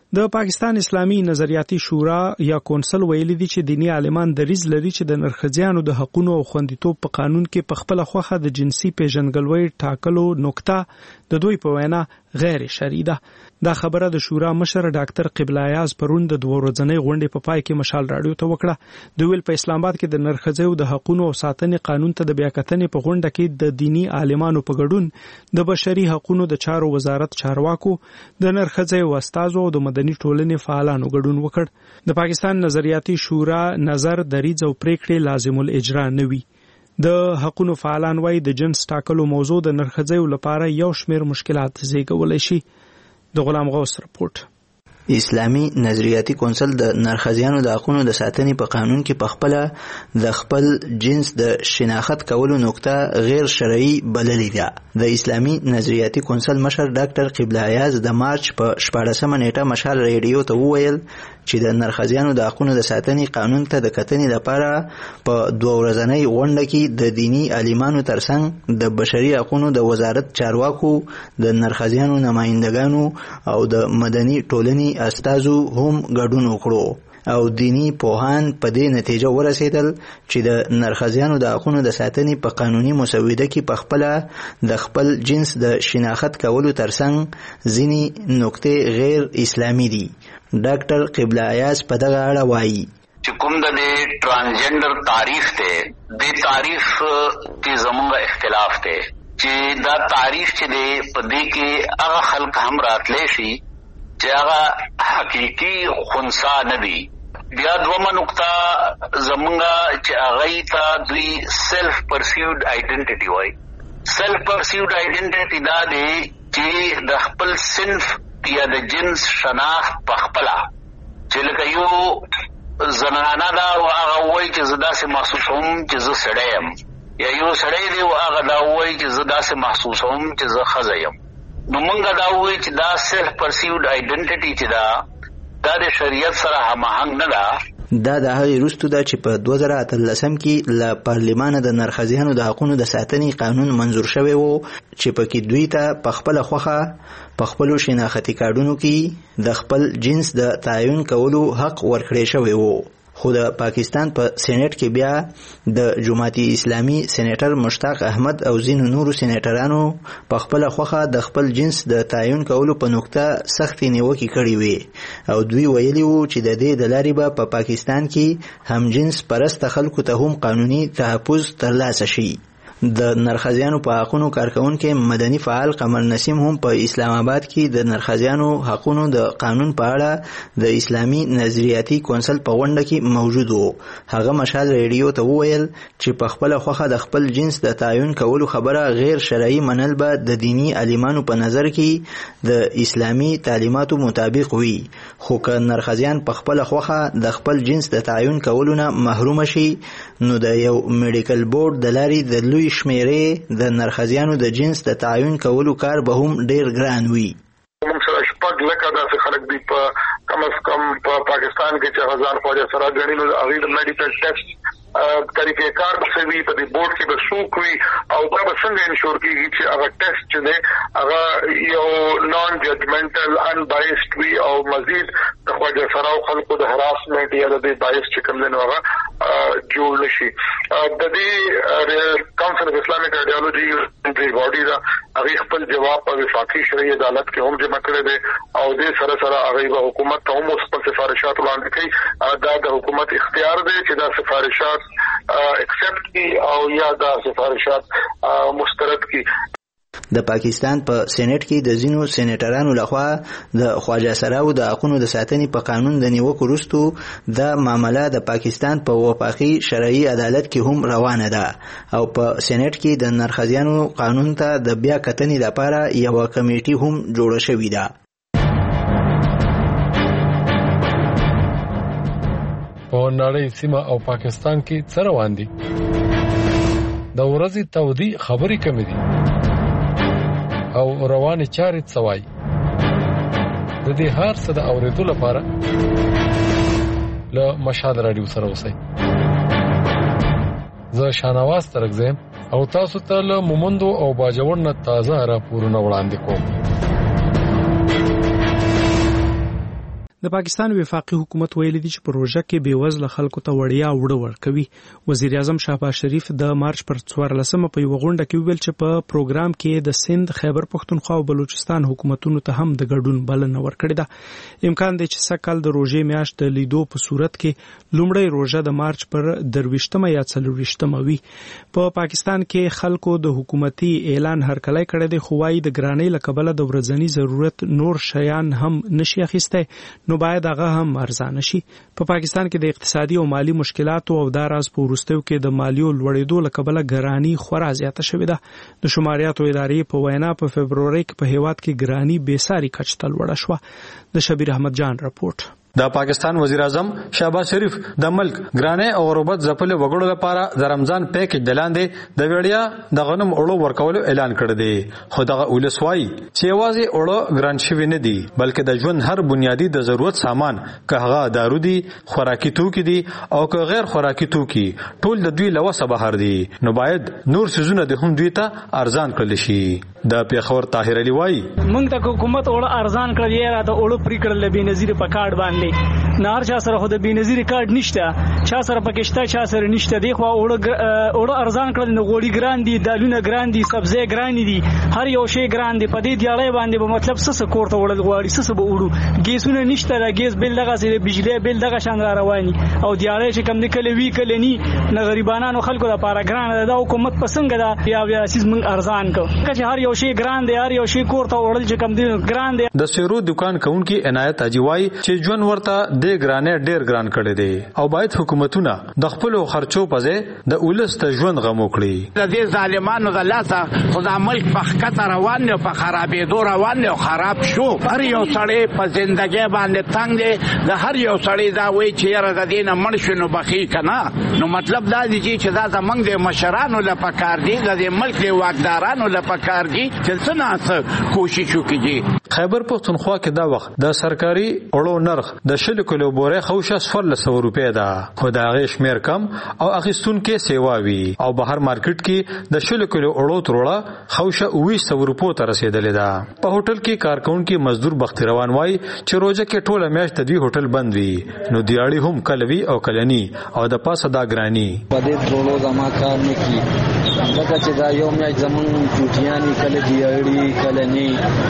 د پاکستان اسلامي نظریاتي شورا یا کونسل ویلي دي چې دینی عالمان دریځ لري چې د نرښځیانو د حقوقو او خوندیتوب په قانون کې په خپل خوخه د جنسي پیژنګلوي ټاکلو نقطه د دوی په وینا غیر شرعي ده. دا خبره د شورا مشر ډاکټر قبله ایاز پرون د 2 ورځنۍ غونډې په پای کې مشال رادیو ته وکړه. د ویل په اسلام آباد کې د نرښځیو د حقوقو او ساتنې قانون ته د بیاکتنې په غونډه کې د دینی عالمانو په ګډون د بشري حقوقو د چارو وزارت چارواکو د نرښځیو استازو او د مدني ټولنې فعالانو ګډون وکړ. د پاکستان نظریاتي شورا نظر دریځ او پریکړې لازم الاجرا نه وي. د حقوقو فعالان وايي د جنس ټاکلو موضوع د نرښځیو لپاره یو شمېر مشکلات زیږولی شي. د غلام غوث رپورټ. اسلامي نظریاتي کونسل د نرښځیانو د حقوقو د ساتنې په قانون کې پخپله د خپل جنس د شناخت کولو نقطه غیر شرعي بللې ده. د اسلامي نظریاتي کونسل مشر ډاکټر قبله ایاز د مارچ په 14مه نیټه مشال ریډیو ته وویل چې د نرښځیانو د حقوقو د ساتنې قانون ته د کتنې لپاره په 2 ورځنۍ غونډه کې د دینی عالمانو ترڅنګ د بشري حقوقو د وزارت چارواکو، د نرښځیانو نمائندګانو او د مدني ټولنې استازو هم ګډون وکړو او دینی پوهان په دې نتیجه ورسېدل چې د نرښځیانو د حقوقو د ساتنې په قانوني مسوده کې پخپله د خپل جنس د شناخت کولو ترڅنګ ځینې نقطې غیر اسلامي دي. ډاکټر قبله ایاز په دغه اړه وایي چې کوم د ترانسجنډر تعریف ته د تعریف کې زموږ اختلاف ته چې دا تعریف چې د پدې کې هغه خلک هم راتلی شي چې هغه حقيقي خنثا نه دي. بیا دومره نقطه زمونږ چې هغه ته دوی سیلف پرسیوډ آئیډنټیټي وایي. سیلف پرسیوډ آئیډنټیټي دا دی چې د خپل صنف یا د جنس شناخت په خپله چې لکه یو زنانه ده او هغه وایي چې زه داسې محسوسوم چې زه سړی یم، یا یو سړی دی او هغه دا وایي چې زه داسې محسوسوم چې زه ښځه یم. نو مونږ دا وایي چې دا سیلف پرسیوډ آئیډنټیټي چې دا د شریعت سره هماهنګ نه ده. دا د هغې وروسته ده چې په 2013 کې له پارلمانه د نرښځیانو د حقوقو د ساتنې قانون منظور شوی و چې پکې دوی ته په خپله خوښه په خپلو شناختي کارډونو کې د خپل جنس د تعین کولو حق ورکړی شوی و. خو د پاکستان په سېنات کې بیا د جماعتي اسلامي سېنیټر مشتاق احمد او ځینو نورو سېنیټرانو په خپل خوخه د خپل جنس د تعین کولو په نقطه سختې نیوکې کړې وې او دوی ویلي وو چې د دې د لارې به په پاکستان کې هم جنس پرسته خلکو ته هم قانوني تحفظ ترلاسه شي. د نرښځیانو په حقوقو کارکونکي مدني فعال قمر نسیم هم په اسلام آباد کې د نرښځیانو حقوقو د قانون په اړه د اسلامي نظریاتي کونسل په غونډه کې موجود و. هغه مشال ریډیو ته وویل چې په خپل خوخه د خپل جنس د تعین کولو خبره غیر شرعي منل به د دینی عالمانو په نظر کې د اسلامي تعلیماتو مطابق وي. خو که نرښځیان په خپل خوخه د خپل جنس د تعین کولو نه محروم شي نو د یو میډیکل بورډ د لارې د لوی شمیرې د نرښځیانو د جنس د تعین کولو کار به هم ډیر ګران وي. موږ سره شپږ لکه داسې خلک دي په کم از کم په پاکستان کې چې هزار خواجه سره ګڼي نو هغوی د میډیکل ټیسټ طریقې کار به وي په دې بورډ کې به څوک وي او دا به څنګه انشور کېږي چې هغه ټیسټ چې دی هغه یو نان ججمنټل انبایسډ وي او مزید د خواجه سره خلکو د هراسمنټ یا د دې بایس چې کوم دی نو هغه جوړ نه شي. د دې کونسل اف اسلامیک آئیډیالوجي د باډي دا هغه خپل جواب په وفاقي شرعي عدالت کې هم جمع کړی دی او دې سره سره هغه به حکومت ته هم خپل سفارشات وړاندې کوي. دا د حکومت اختیار دی چې دا سفارشات ایکسپټ کی او یا دا سفارشات مسترد کی. د پاکستان په سېنات کې د ځینو سېنیټرانو لخوا د خواجه سراو د حقوقو د ساتنې په قانون د نیوکو وروسته دا معامله د پاکستان په وفاقي شرعي عدالت کې هم روانه ده او په سېنات کې د نرښځیانو قانون ته د بیا کتنې لپاره یوه کمیټي هم جوړه شوې ده. په نړۍ سیمه او پاکستان کې څه روان دي؟ د ورځې تودې خبرې کمې دي او روانې چارې څه وایي؟ د دې هر څه د اورېدو لپاره له مشال راډیو سره اوسئ. زه شاهنواز ترکزیم او تاسو ته له مومندو او باجوړ نه تازه راپورونه وړاندې کوم. د پاکستان وفاقي حکومت ویلي دی چې پروژه کې بیوزله خلکو ته وړیا وړ ورکوي. وزیر اعظم شهباز شریف د مارچ پر 14 په یو غونډه کې ویل چې په پروګرام کې د سند، خیبر پختونخوا او بلوچستان حکومتونو ته هم د ګډون بلنه ورکړې ده. امکان دی چې سکهال د روژې میاشت د لیدو په صورت کې لومړی روژه د مارچ پر 23 یا 24 وي. په پاکستان کې خلکو د حکومتي اعلان هرکلی کړی دی، خو وايي د ګرانۍ له کبله د ورځني ضرورت نور شیان هم نشي اخیستی، نو باید هغه هم ارزانه شي. په پاکستان کې د اقتصادي او مالی مشکلاتو او د راز په وروستیو کې د مالیو لوړېدو له کبله ګراني خورا زیاته شوې ده. د شماریاتو ادارې په وینا په فبروري کې په هیواد کې ګراني بېساري کچه ته لوړه شوه. د شبیر احمد جان رپورټ. د پاکستان وزیر اعظم شهباز شریف د ملک ګرانه او غربت ځپل وګړو لپاره د رمضان پیکج دلاندې د وړیا د غنم اړو ورکولو اعلان کړی دی. خو دغه ولسوای چې یوازې اړو ګران شوی نه دی، بلکې د ژوند هر بنیادی د ضرورت سامان، که هغه دارو دي، خوراکي توکي دي او که غیر خوراکي توکي، ټول د دوی لوسه بهر دي، نو باید نور سيزونه د هم دوی ته ارزان کړل شي. د پیښور طاهر علي وای موږ ته حکومت اړه ارزان کړی را ته اړو پری کړل به نظیر په کارت باندې نار چا سره خو د بنظیر کارت نشته، چا سره پکشته، چا سره نشته دی. خو اړه ارزان کړل نو غوړي ګران دي، دالونه ګران دي، سبزی ګران دي، هر یو شی ګران دي. په دې دیاړې باندې به مطلب څه کوړته وړل غواړي، څه به وړو، ګیسونه نشته، د ګیس بل دغه سره بجلی بل دغه شان را رواني، او دیاړې چې کم نکلي وی کله ني نه غریبانو خلکو لپاره ګران ده. د حکومت پسنګ ده یا سیس من ارزان کو چې هر یو شی ګران دی، هر یو شی کوړته وړل چې کم دي ګران دی. د سیرو دکان کونکي عنایت اجوای چې ژوند ورته د ګرانه ډیر ګران کړي دي او باید حکومتونه د خپل خرچو په ځای د ولس ته ژوند غمو کړي. د دې ظالمانو د لاسه خدای ملک په خطر روان دی، په خرابېدو روان دی او خراب شو. هر یو سړی په ژوندۍ باندې تنگ دی. د هر یو سړی دا وایي چې یاره د دې نه مړ شو نو بخي کنه. نو مطلب دا دی چې دا زمونږ د مشرانو لپاره کار دی، د دې ملک د واکدارانو لپاره کار دی چې څنګه کوشش وکړي. خیبر پختونخوا کې دا وخت د سرکاري اړو نرخ د 100 کیلو بوره خوشه 1400 روپے ده، خو دا غي شمیر کم او اخیستون کې سیوا وی او بهر مارکیټ کې د 100 کیلو اړو تروړه خوشه 200 روپو ته رسیدلې ده. په هوټل کې کارکونکو مزدور بخت روان وای چې روزه کې ټوله میاشت دوی هوټل بند وی، نو دیاړي هم کلوي او کلنی او د پاسه دا ګرانی. په دې ټولو زما کار نه کی لکه چې دا یو میاشت زمون چوټیانی کله دیاړي کلنی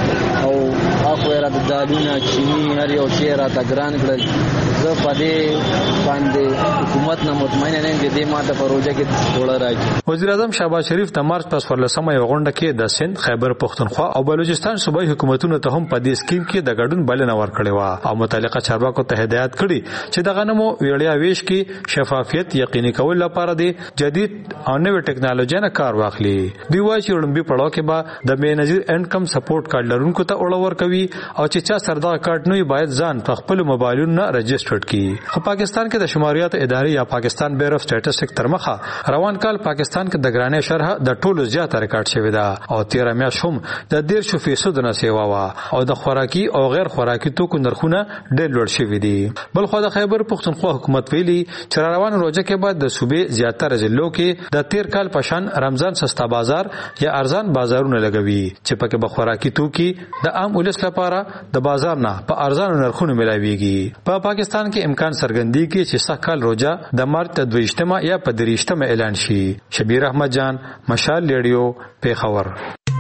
او اخو را د دالونه چینی هر یو شی را ته ګران کړل. زه په دې باندې حکومت نه مطمئن نه یم چې دې ماته پروژه کې ټوله راځي. وزیر اعظم شهباز شریف د مارچ په 14 یو غونډه کې د سند، خیبر پختونخوا او بلوچستان صوبایي حکومتونو ته هم په دې سکیم کې د ګډون بلنه ورکړې و او متعلقه چارواکو ته هدایت کړي چې د غنمو ویړیا ویش کې شفافیت یقیني کول لپاره د جدید او نوې ټکنالوژي نه کار واخلي. دوی وایي چې لومړی پړاو کې به د بېنظیر انکم سپورټ کارت لرونکو ته اړه ورکوي او چې چا سره دا کارت نه باید ځان په خپل موبایلونو نه رجسټر کړي. خو پاکستان کې د شماریات ادارې یا پاکستان بیورو اف سټیټسټک تر مخه روان کال پاکستان کې د ګرانې شرح د ټولو زیاته ریکارډ شوی ده او 13 میاشت هم د 1.5% نه سیوا وا او د خوراکي او غیر خوراکي توکو نرخونه ډېر لوړ شوی دي. بل خو د خیبر پختونخوا حکومت ویلي چې روان روزه کې بعد د صوبې زیاتره ضلعو کې د 13 کال پشان رمضان سستا بازار یا ارزان بازارونه لګوي چې پکې به خوراکي توکي د عام ولس لپاره د بازار نه په ارزان نرخونو ملاويږي. په پاکستان کې امکان څرګندي کې چې سکهال روزه د مارچ 22 یا 23 اعلان شي. شبیر احمد جان، مشال ریډیو، پیښور.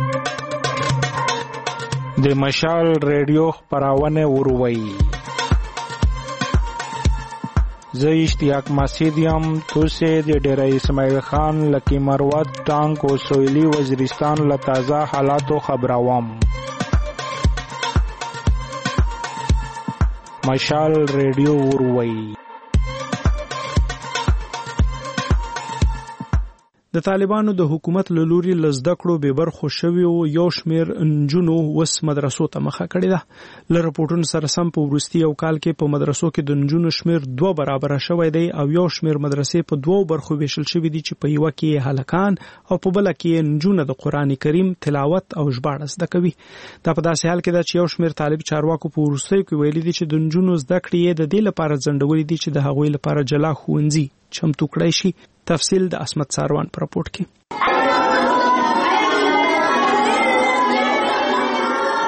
د مشال ریډیو خبرونه وروي. زه اشتیاق مسیدیم توسه د ډیره اسماعیل خان لکی مروت ټانک او سویلی وزیرستان له تازه حالاتو خبروم. مشال ریډیو وروي. د طالبانو د حکومت له لوري لزده کړو به برخو شوی او یو شمیر انجونو وس مدرسو ته مخه کړی ده. ل رپورټونو سره سم په ورستي او کال کې په مدرسو کې د انجونو شمیر 2 برابر شوی دی او یو شمیر مدرسې په 2 برخو ویشل شوی دي چې په یو کې هلکان او په بل کې انجونه د قران کریم تلاوت او ژباړه زده کوي. دا په داسې حال کې ده چې یو شمیر طالب چارواکو په ورستي کې ویلي دي چې د انجونو زده کړې د دې لپاره ځندولې دي چې د هغوی لپاره جلا خوندزي چمتو کړی شي. تفصیل د اسمت ساروان پر رپورت کې.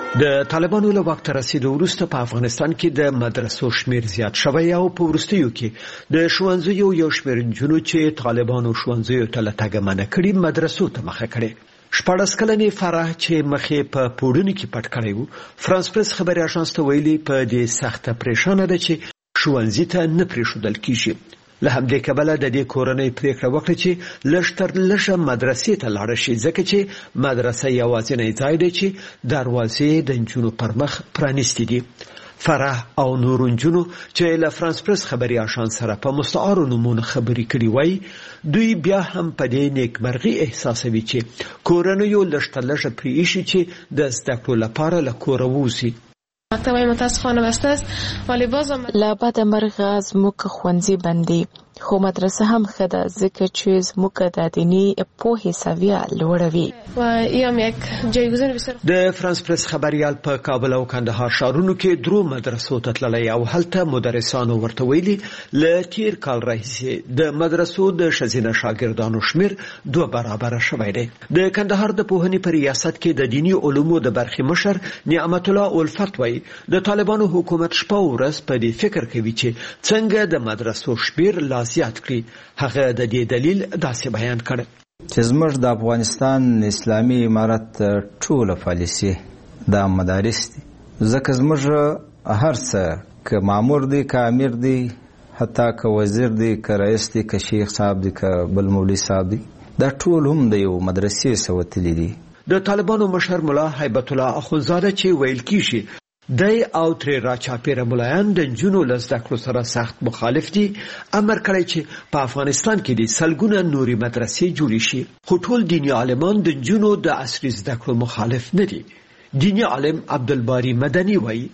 د طالبانو له وخت رسیدو وروسته په افغانستان کې د مدرسو شمیر زیات شوی او په وروستیو کې د ښوونځیو یو شمیر نجونو چې طالبانو ښوونځیو ته له تګ منع کړي مدرسو ته مخه کړي. 14 کلنې فرح چې مخې په پوړني کې پټ کړی و فرانس پریس خبري اژانس ته ویلي په دې سخته پریشانه ده چې ښوونځي ته نه پریښودل کیږي. له همدې کبله د دې کورنۍ پریکړه وکړه چې لږ تر لږه مدرسې ته لاړ شي ځکه چې مدرسه یوازینی ځای دی چې دروازې د نجونو پر مخ پرانیستې دي. فرح او نور نجونو چې له فرانس پریس خبري اژانس سره په مستعار نومونو خبري کړي وای دوی بیا هم په دې نیکمرغي احساسوي چې کورنۍ لږ تر لږه پریښي چې د زده کړو لپاره له کوره ووځي. مکتبای متاسفانه بسته است ولی بازم لا بعد مرغ از موک خوانزی بندی خو مدرسه هم خدا ذکر چیز موک دادینی پوهی سویه لوړوي و یم یک جایگزین بسیار. د فرانس پریس خبريال په کابل او کندهار ښارونو کې درو مدرسو ته تللی او هلته مدرسانو ورته ویلي ل تیر کال راهیسې د مدرسو د ښځینه شاګردانو شمیر 2 برابر شوی دی. د کندهار د پوهنې په ریاست کې د دینی علومو د برخې مشر نعمت الله الفت وایي د طالبانو حکومت شپه او ورځ په دې فکر کوي چې څنګه د مدرسو شمیر لا زیات کړي. هغه د دې دلیل داسې بیان کړ چې زموږ د افغانستان اسلامي امارت ټوله پالیسي د مدارس دي ځکه زموږ هر څه که مامور دی که امیر دی حتی که وزیر دی که رئیس دی که شیخ صاحب دی که بل مولوی صاحب دی دا ټول هم د یو مدرسې سوتلی دي. د طالبانو مشر ملا هیبت الله اخونزاده چې ویل کیږي دای او تر راچاپیره ملایان د نجونو له زده کړو سره سخت مخالف دي امر کړی چې په افغانستان کې د سلګونه نوري مدرسې جوړې شي خو ټول دیني عالمان د نجونو د عصري زده کړو مخالف نه دي. دیني عالم عبدالباری مدني وایي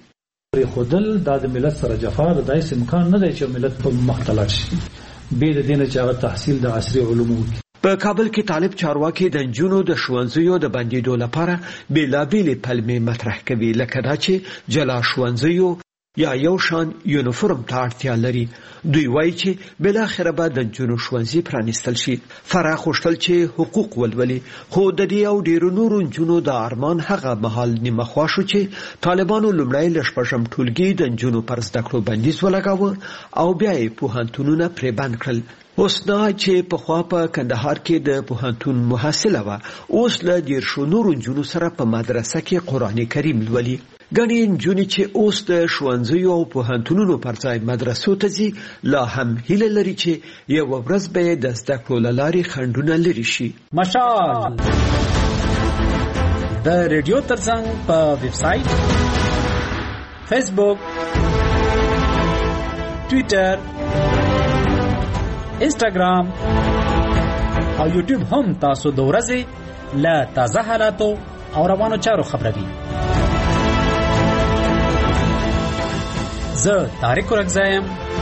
خودل د ملت سره جفا د دایس امکان نه دی چې ملت په مختلط شي به د دینه چې تحصیل د عصري علومو. په کابل کې طالب چارواکي د نجونو د ښوونځیو د بندیدو لپاره بیلابېلې پلمې مطرح کوي لکه دا چې جلا ښوونځیو یا یو شان یونیفورم ته اړتیا لري. دوی وایي چې بالاخره به د نجونو ښوونځي پرانیستل شي. فرح غوښتل چې حقوق ولولي خو د دې او ډیرو نورو نجونو د ارمان هغه مهال نیمه خوا شو چې طالبانو لومړی له شپږم ټولګي د نجونو پر زده کړو بندیز ولګاوه او بیا یې پوهنتونونه پرې بند کړل. حسنا چې په خوا په کندهار کې د پوهنتون محصله و اوس له 10 نورو نجونو سره په مدرسه کې قرآن کریم لولي. ګڼې نجونې چې اوس د ښوونځیو او پوهنتونونو پر ځای مدرسو ته ځي لا هم هیله لري چې یوه ورځ به یې د زده کړو له لارې خنډونه لرې شي. مشال د ریډیو ترڅنګ په ویب سایټ فیسبوک ټویټر انسټاګرام او یوټیوب هم تاسو د ورځې له تازه حالاتو او روانو چارو خبروي. زه طارق رګزایم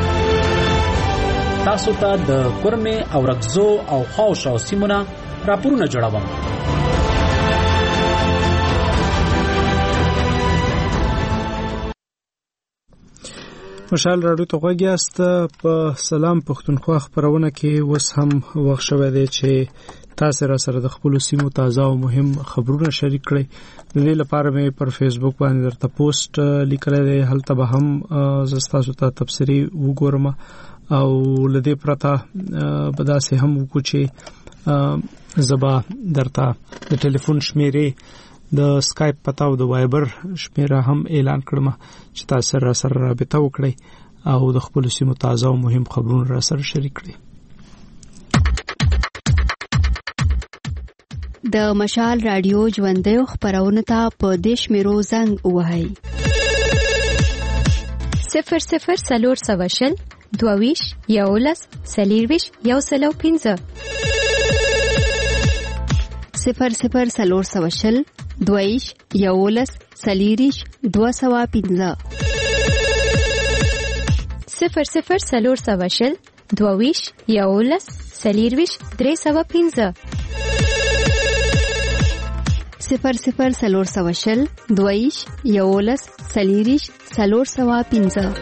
تاسو ته د کورمې او رګزو او خاوشاو سیمونه راپورونه جوړوم. مشال راډیو ته غوږی است. په سلام پښتونخوا خبرونه کې وس هم وخت شوه دی چې تاسو را سره د خپل سیمو تازه او مهم خبرونه شریک کړئ. د دې لپاره مې پر فیسبوک باندې درته پوسټ لیکلی دی هلته به هم زستاسو ته تبصرې وګورم او لدې پرته به داسې هم وکړو چې زبا درته د ټلیفون شمیرې د سکایپ پتا او د وایبر شمیره هم اعلان کړم چې تاسو را سره رابطه وکړئ او د خپل سیمو تازه او مهم خبرونه را سره شریک کړئ. د مشال رادیو ژوندۍ خبرونه ته په دیش میرو زنګ وهاي 00 سلور سواشل دوویش یولس سلیرویش یوسلو 15 00 سلور سواشل دویش یولس سلیریش 215 00 سلور سواشل دوویش یولس سلیرویش 315 00 سلور سواشل دویش یولس سلیریش 415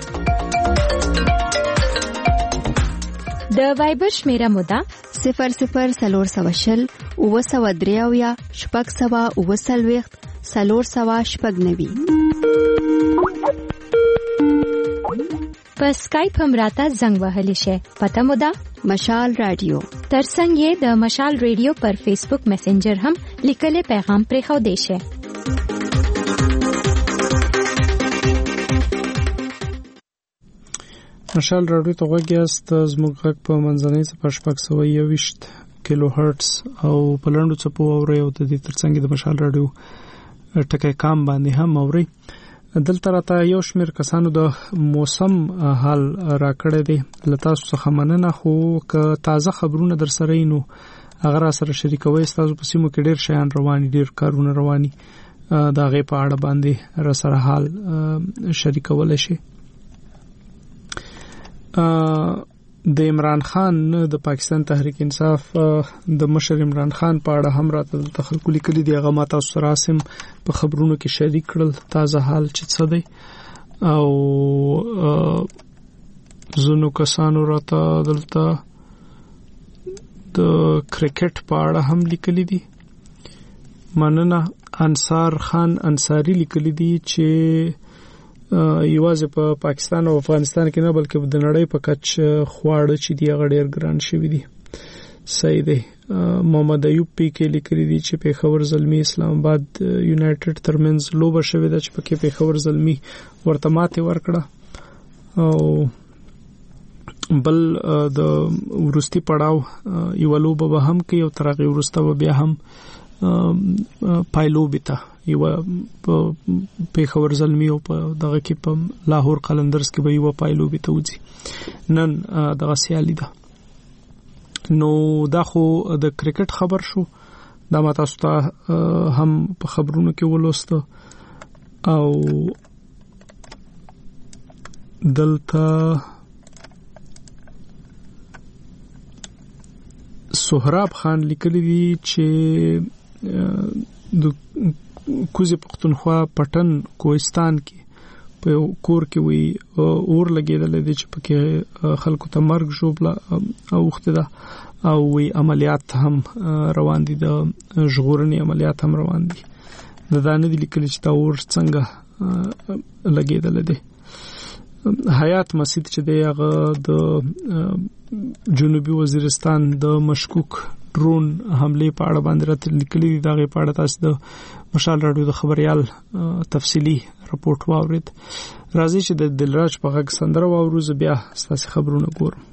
د وایبر شمیره مودا 00 سلور سواشل او سو دریاویا شپږ سوا او سلويخت په اسکایپ هم راته زنګ وهلی شي. پته مو ده مشال رادیو. ترڅنګ یې د مشال رادیو پر فیسبوک میسنجر هم لیکلي پیغام پرېښودی شي. مشال رادیو ته غوږ یاست. زموږ غږ په منځنۍ څپه 621 کیلو هرتز او په لنډو څپو اورئ او د دې ترڅنګ د مشال رادیو ټکی کام باندې هم اورئ. دلته راته یو شمېر کسانو د موسم حال راکړی دی. له تاسو څخه مننه، خو که تازه خبرونه در سره وي نو هغه را سره شریکوئ. ستاسو په سیمو کې ډېر شیان رواني، ډېر کارونه رواني، د هغې په اړه باندې را سره حال شریکولی شي. د عمران خان د پاکستان تحریک انصاف د مشر عمران خان په اړه هم راته دلته خلکو لیکلي دي. هغه ما تاسو سره هم په خبرونو کې شریک کړل تازه حال چې څه دی. او ځینو کسانو راته دلته د کرکټ په اړه هم لیکلي دي. مننه. انصار خان انصاری لیکلي دي چې یوازې په پاکستان او افغانستان کې نه بلکې د نړۍ په کچ خواړه چې دی هغه ډېر ګران شوي دي. صحیح دی. محمد ایوب پی کې لیکلي دي چې پیښور زلمی اسلام آباد یونایټډ ترمنځ لوبه شوې ده چې پکې پیښور زلمی ورته ماتې ورکړه. او بل د ورستی پړاو یو لوبه به هم کې او تر هغې وروسته به بیا هم پایلوبې ته یو په پیښور زلمی او په دغه کې په لاهور قلندرز کې به یو پایلوبې ته وځي. نن دغه سیالي ده. نو دا خو د کرکټ خبر شو. دا ما تاسو ته هم په خبرونو کې ولوسته. او دلته سهراب خان لیکلی دی چې د کوزي پښتونخوا پټن کوهستان کې په کور کې وی اور لګیدل دي چې پکې خلکو ته مرګ ژوبله اوخته ده. او وی عملیات هم روان دي، د ژغورنې عملیات هم روان دي. د دانه دي لیکل چې دا اور څنګه لګیدل دي. حیات مسجد چې دی هغه د جنوبي وزیرستان د مشکوک ډرون حمله په اړه باندې راته لیکلي دي. دا غي په اړه تاسو د مشال رادیو د خبريال تفصیلی رپورټ واورید. راځي چې د دلراج په غږ سندره واورو، زه بیا ستاسو خبرونه ګورم.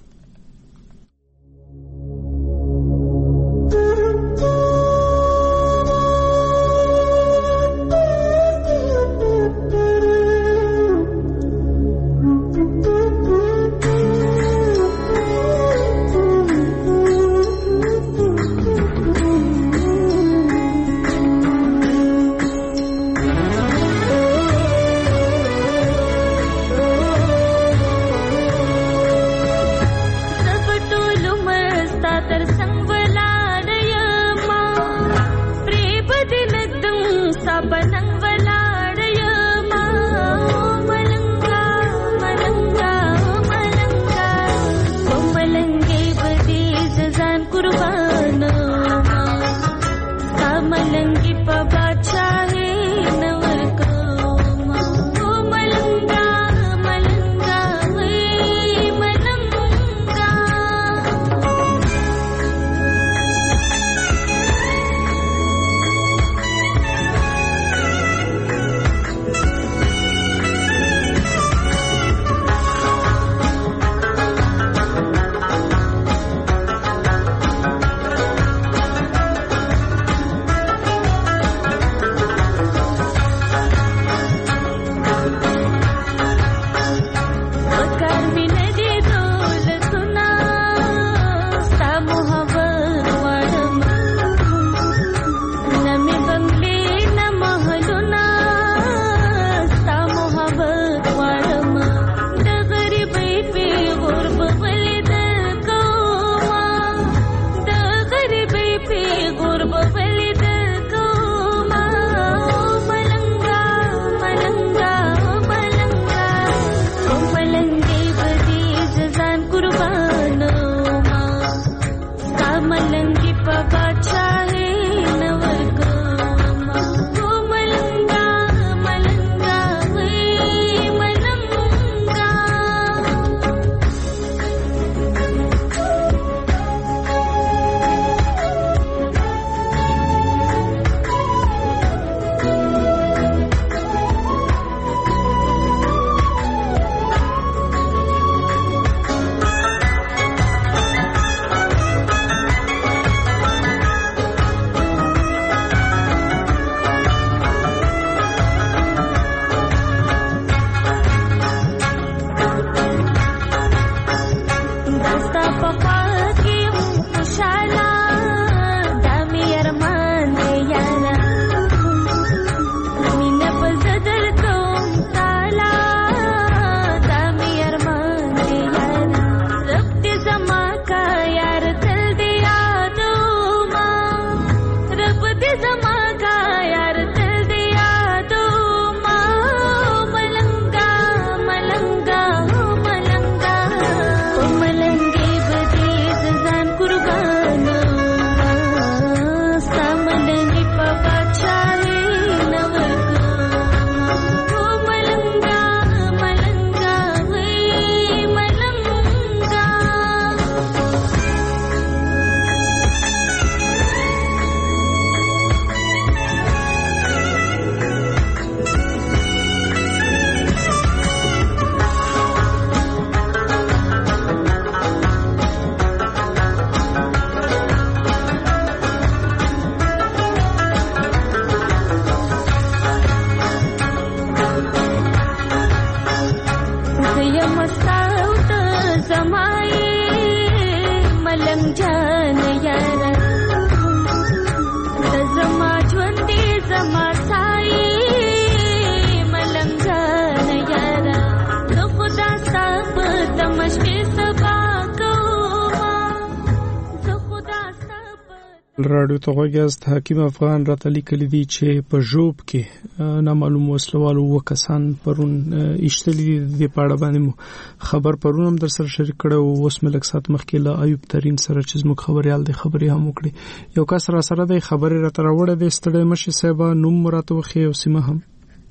رادیو ته غوږیاست. حکیم افغان راته لیکلي دي چې په ژوب کې نامعلوم وسلوالو وکسان پرون ایشتلي دي. په اړه باندې خبر پرون هم در سره شریک کړو. اوس مې لږ ساعت مخکې له ایوب ترین سره چې زموږ خبريال دی خبرې هم وکړي. یو کس را سره د خبرې راته راوړې د ستړی مشي صاحب نوم راته وخی او سیمه هم.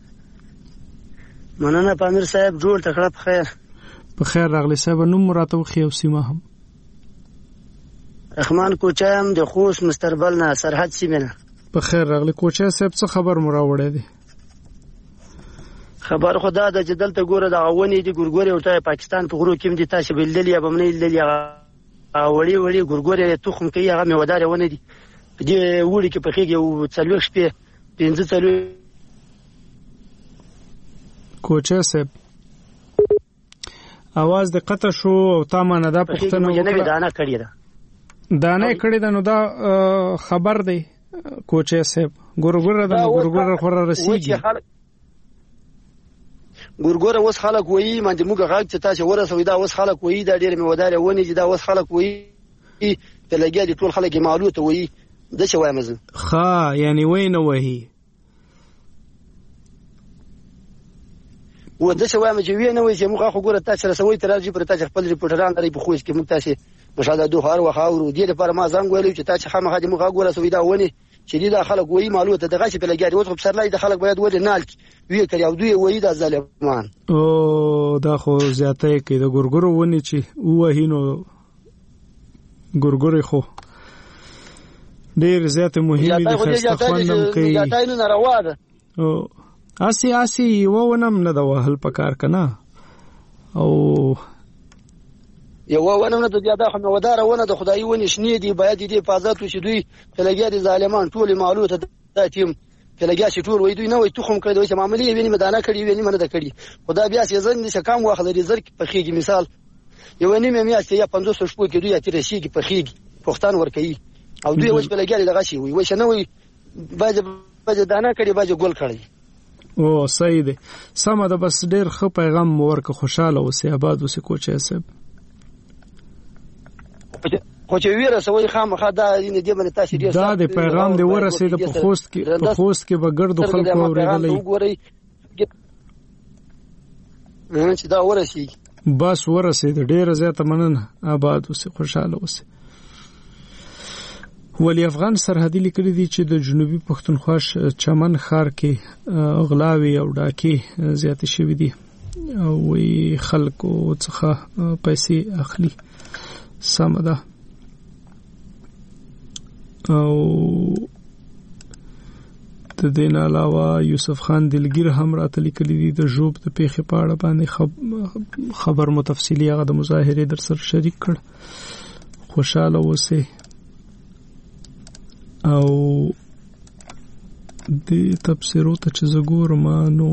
مننه پامیر صاحب جوړ تکړه په خیر. په خیر راغلی صاحب نوم راته وخی او سیمه هم. رحمان کوچایم د خوست مستربل نه سرحد سیمه نه. په خیر راغلی کوچا صاحب څه خبر مو راوړی دی؟ خبر خدا د جدل ته ګوره د غونې دی ګورګوري ورته پاکستان په غرو کې دي تاسو بللی یا بمنې للی وړي وړي ګورګوري تخم کوي هغه میوادار ونه دي په دې وړي کې په خېږي او څلوي شپې 15 څلوي. کوچا صاحب आवाज د قطع شو او تا ما نه دا پښتنه وکړه دانه کړی ده دانه کړی ده نو دا خبر دی کوچا صاحب ګورګور دا ګورګور خور رسیږي ګورګور اوس خلک وایي باندې موږ غاګ چې تاسو ورسوي دا اوس خلک وایي دا ډېر میوادار ونی چې دا اوس خلک وایي ته لګیا دي ټول خلک معلومه وایي د څه وایم زه ها یعنی وینه وایي و د څه وایم چې وینه وایي چې موږ خو ګوره تاسو رسوي تر راځي پر تاسو خپل ریپورټران لري په خوښ کې موږ تاسو مشاهده دوه هر وخاورو دې لپاره ما زنګ ویلو چې تاسو خامخا دې موږ ګوره سوي دا ونی چې دې دا خلک وایي معلومه ته دغه چې په لګیا دي اوس په سرلای د خلک باید ولې نال وی کړی او دوی وایي دا ظالمان او دا خو زیاته کې د ګورګورو ونی چې وهینو ګورګوري خو ډېر زیاته مهمه دي خاصه خوندم کوي دا تاینو ناروا ده او اسی وونم نه دا وهل پکار کنا او یو ونه نه د زیاده خو وداره ونه د خدای ونی شنې دی باید دې حفاظت وشي دوی کلګیا دي ظالمان ټول معلومه ته تیم کلګیا شي ټول وای دوی نه وای تخم کړی دوی چې معاملې ویني مدانه کړی ویني منه د کړی خدای بیا سي زند چې کم واخل لري زر په خېږي مثال یو نیمه میاشتې یا 15 شپو کې دوی اتره شي په خېږي پښتون ور کوي او دوی وښ کلګیا دغه شي وای شنه وای باج دانه کړی باج ګول کړی او صحیح دی سم ده بس ډېر ښه پیغام ورکه خوشاله اوسې آباد اوسې کوچا صاحب خو چې ویره سوي خامخا دا دې باندې تاسو ډیر دا د پیغام دی ورسېد په خوست کې به ګرد خلکو اورېدلې چې دا ورسېږي بس ورسېد ډیر زیاته مننه آباد اوسې خوشاله اوسې. ولی افغان سرحدي لیکلي دي چې د جنوبي پښتونخوا چمن ښار کې غلاوي او ډاکې زیات شوي دي او وی خلکو څخه پیسې اخلي سم ده او د دین علاوه یوسف خان دلګیر هم راته لیکلي دي د ژوب د پیښې په اړه باندې خبر متفصیلی هغه د مظاهره در سره شریک کړ. خوشاله اوسئ او د تفسیرو ته چې زګورم نو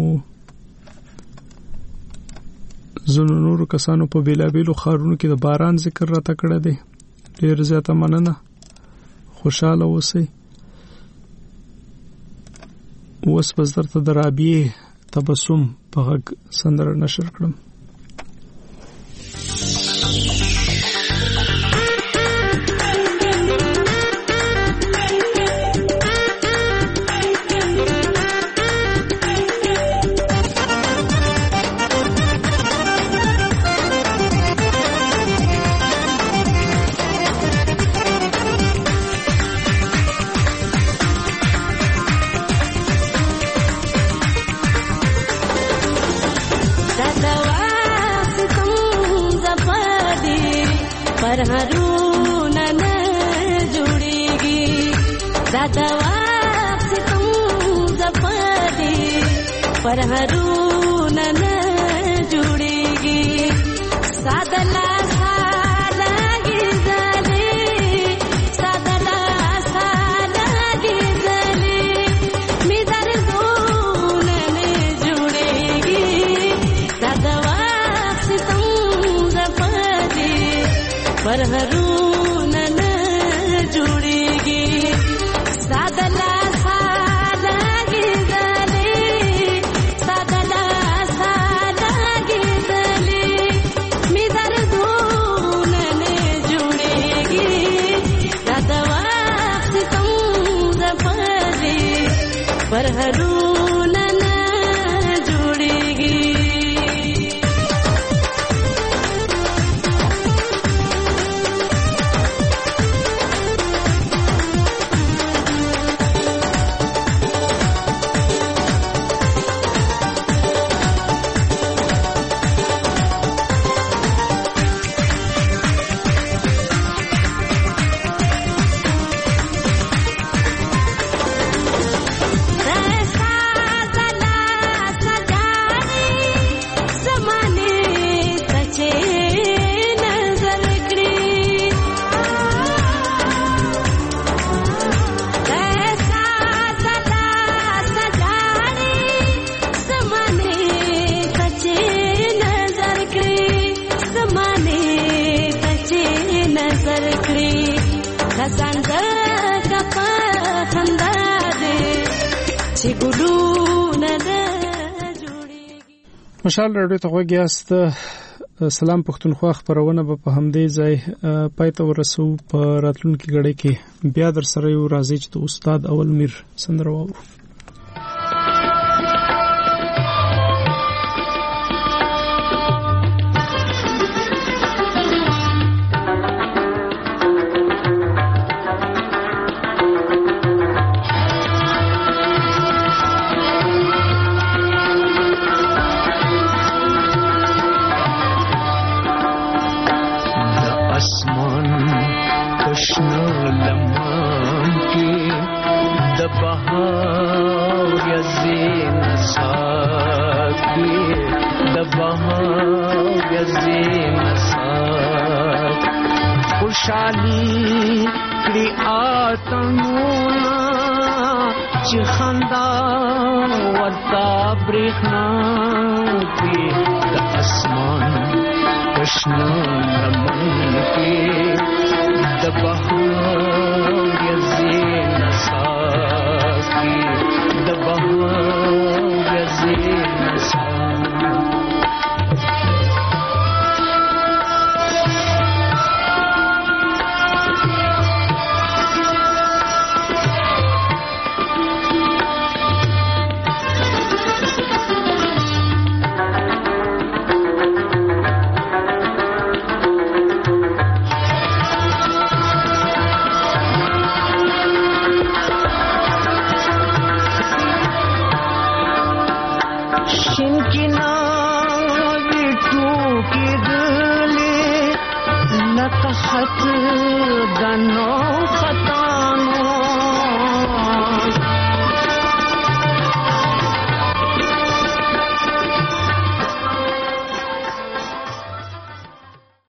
زنو نور کسانو په بیلابیلو خارونو کې د باران ذکر راته کړی دی. ډیر زیاته مننه خوشاله اوسئ. اوس به درته د رابعې تبسم په غږ سندره نشر کړم. Dar مرحلونه نه جوړیږي مشال راډیو ته غوږ یاست. سلام پښتونخوا خبرونه به په همدې ځای پای ته ورسو. په راتلونکي غړي کې بیا در سره یو راځي چې د استاد اول میر سندره واورو. خوشحالی کړي آتمونه چې خندا ورته برېښنا کې د اسمان پښنو لمن کې د بهار یزین ساز کې د بهار یزین ساز خط دنو خط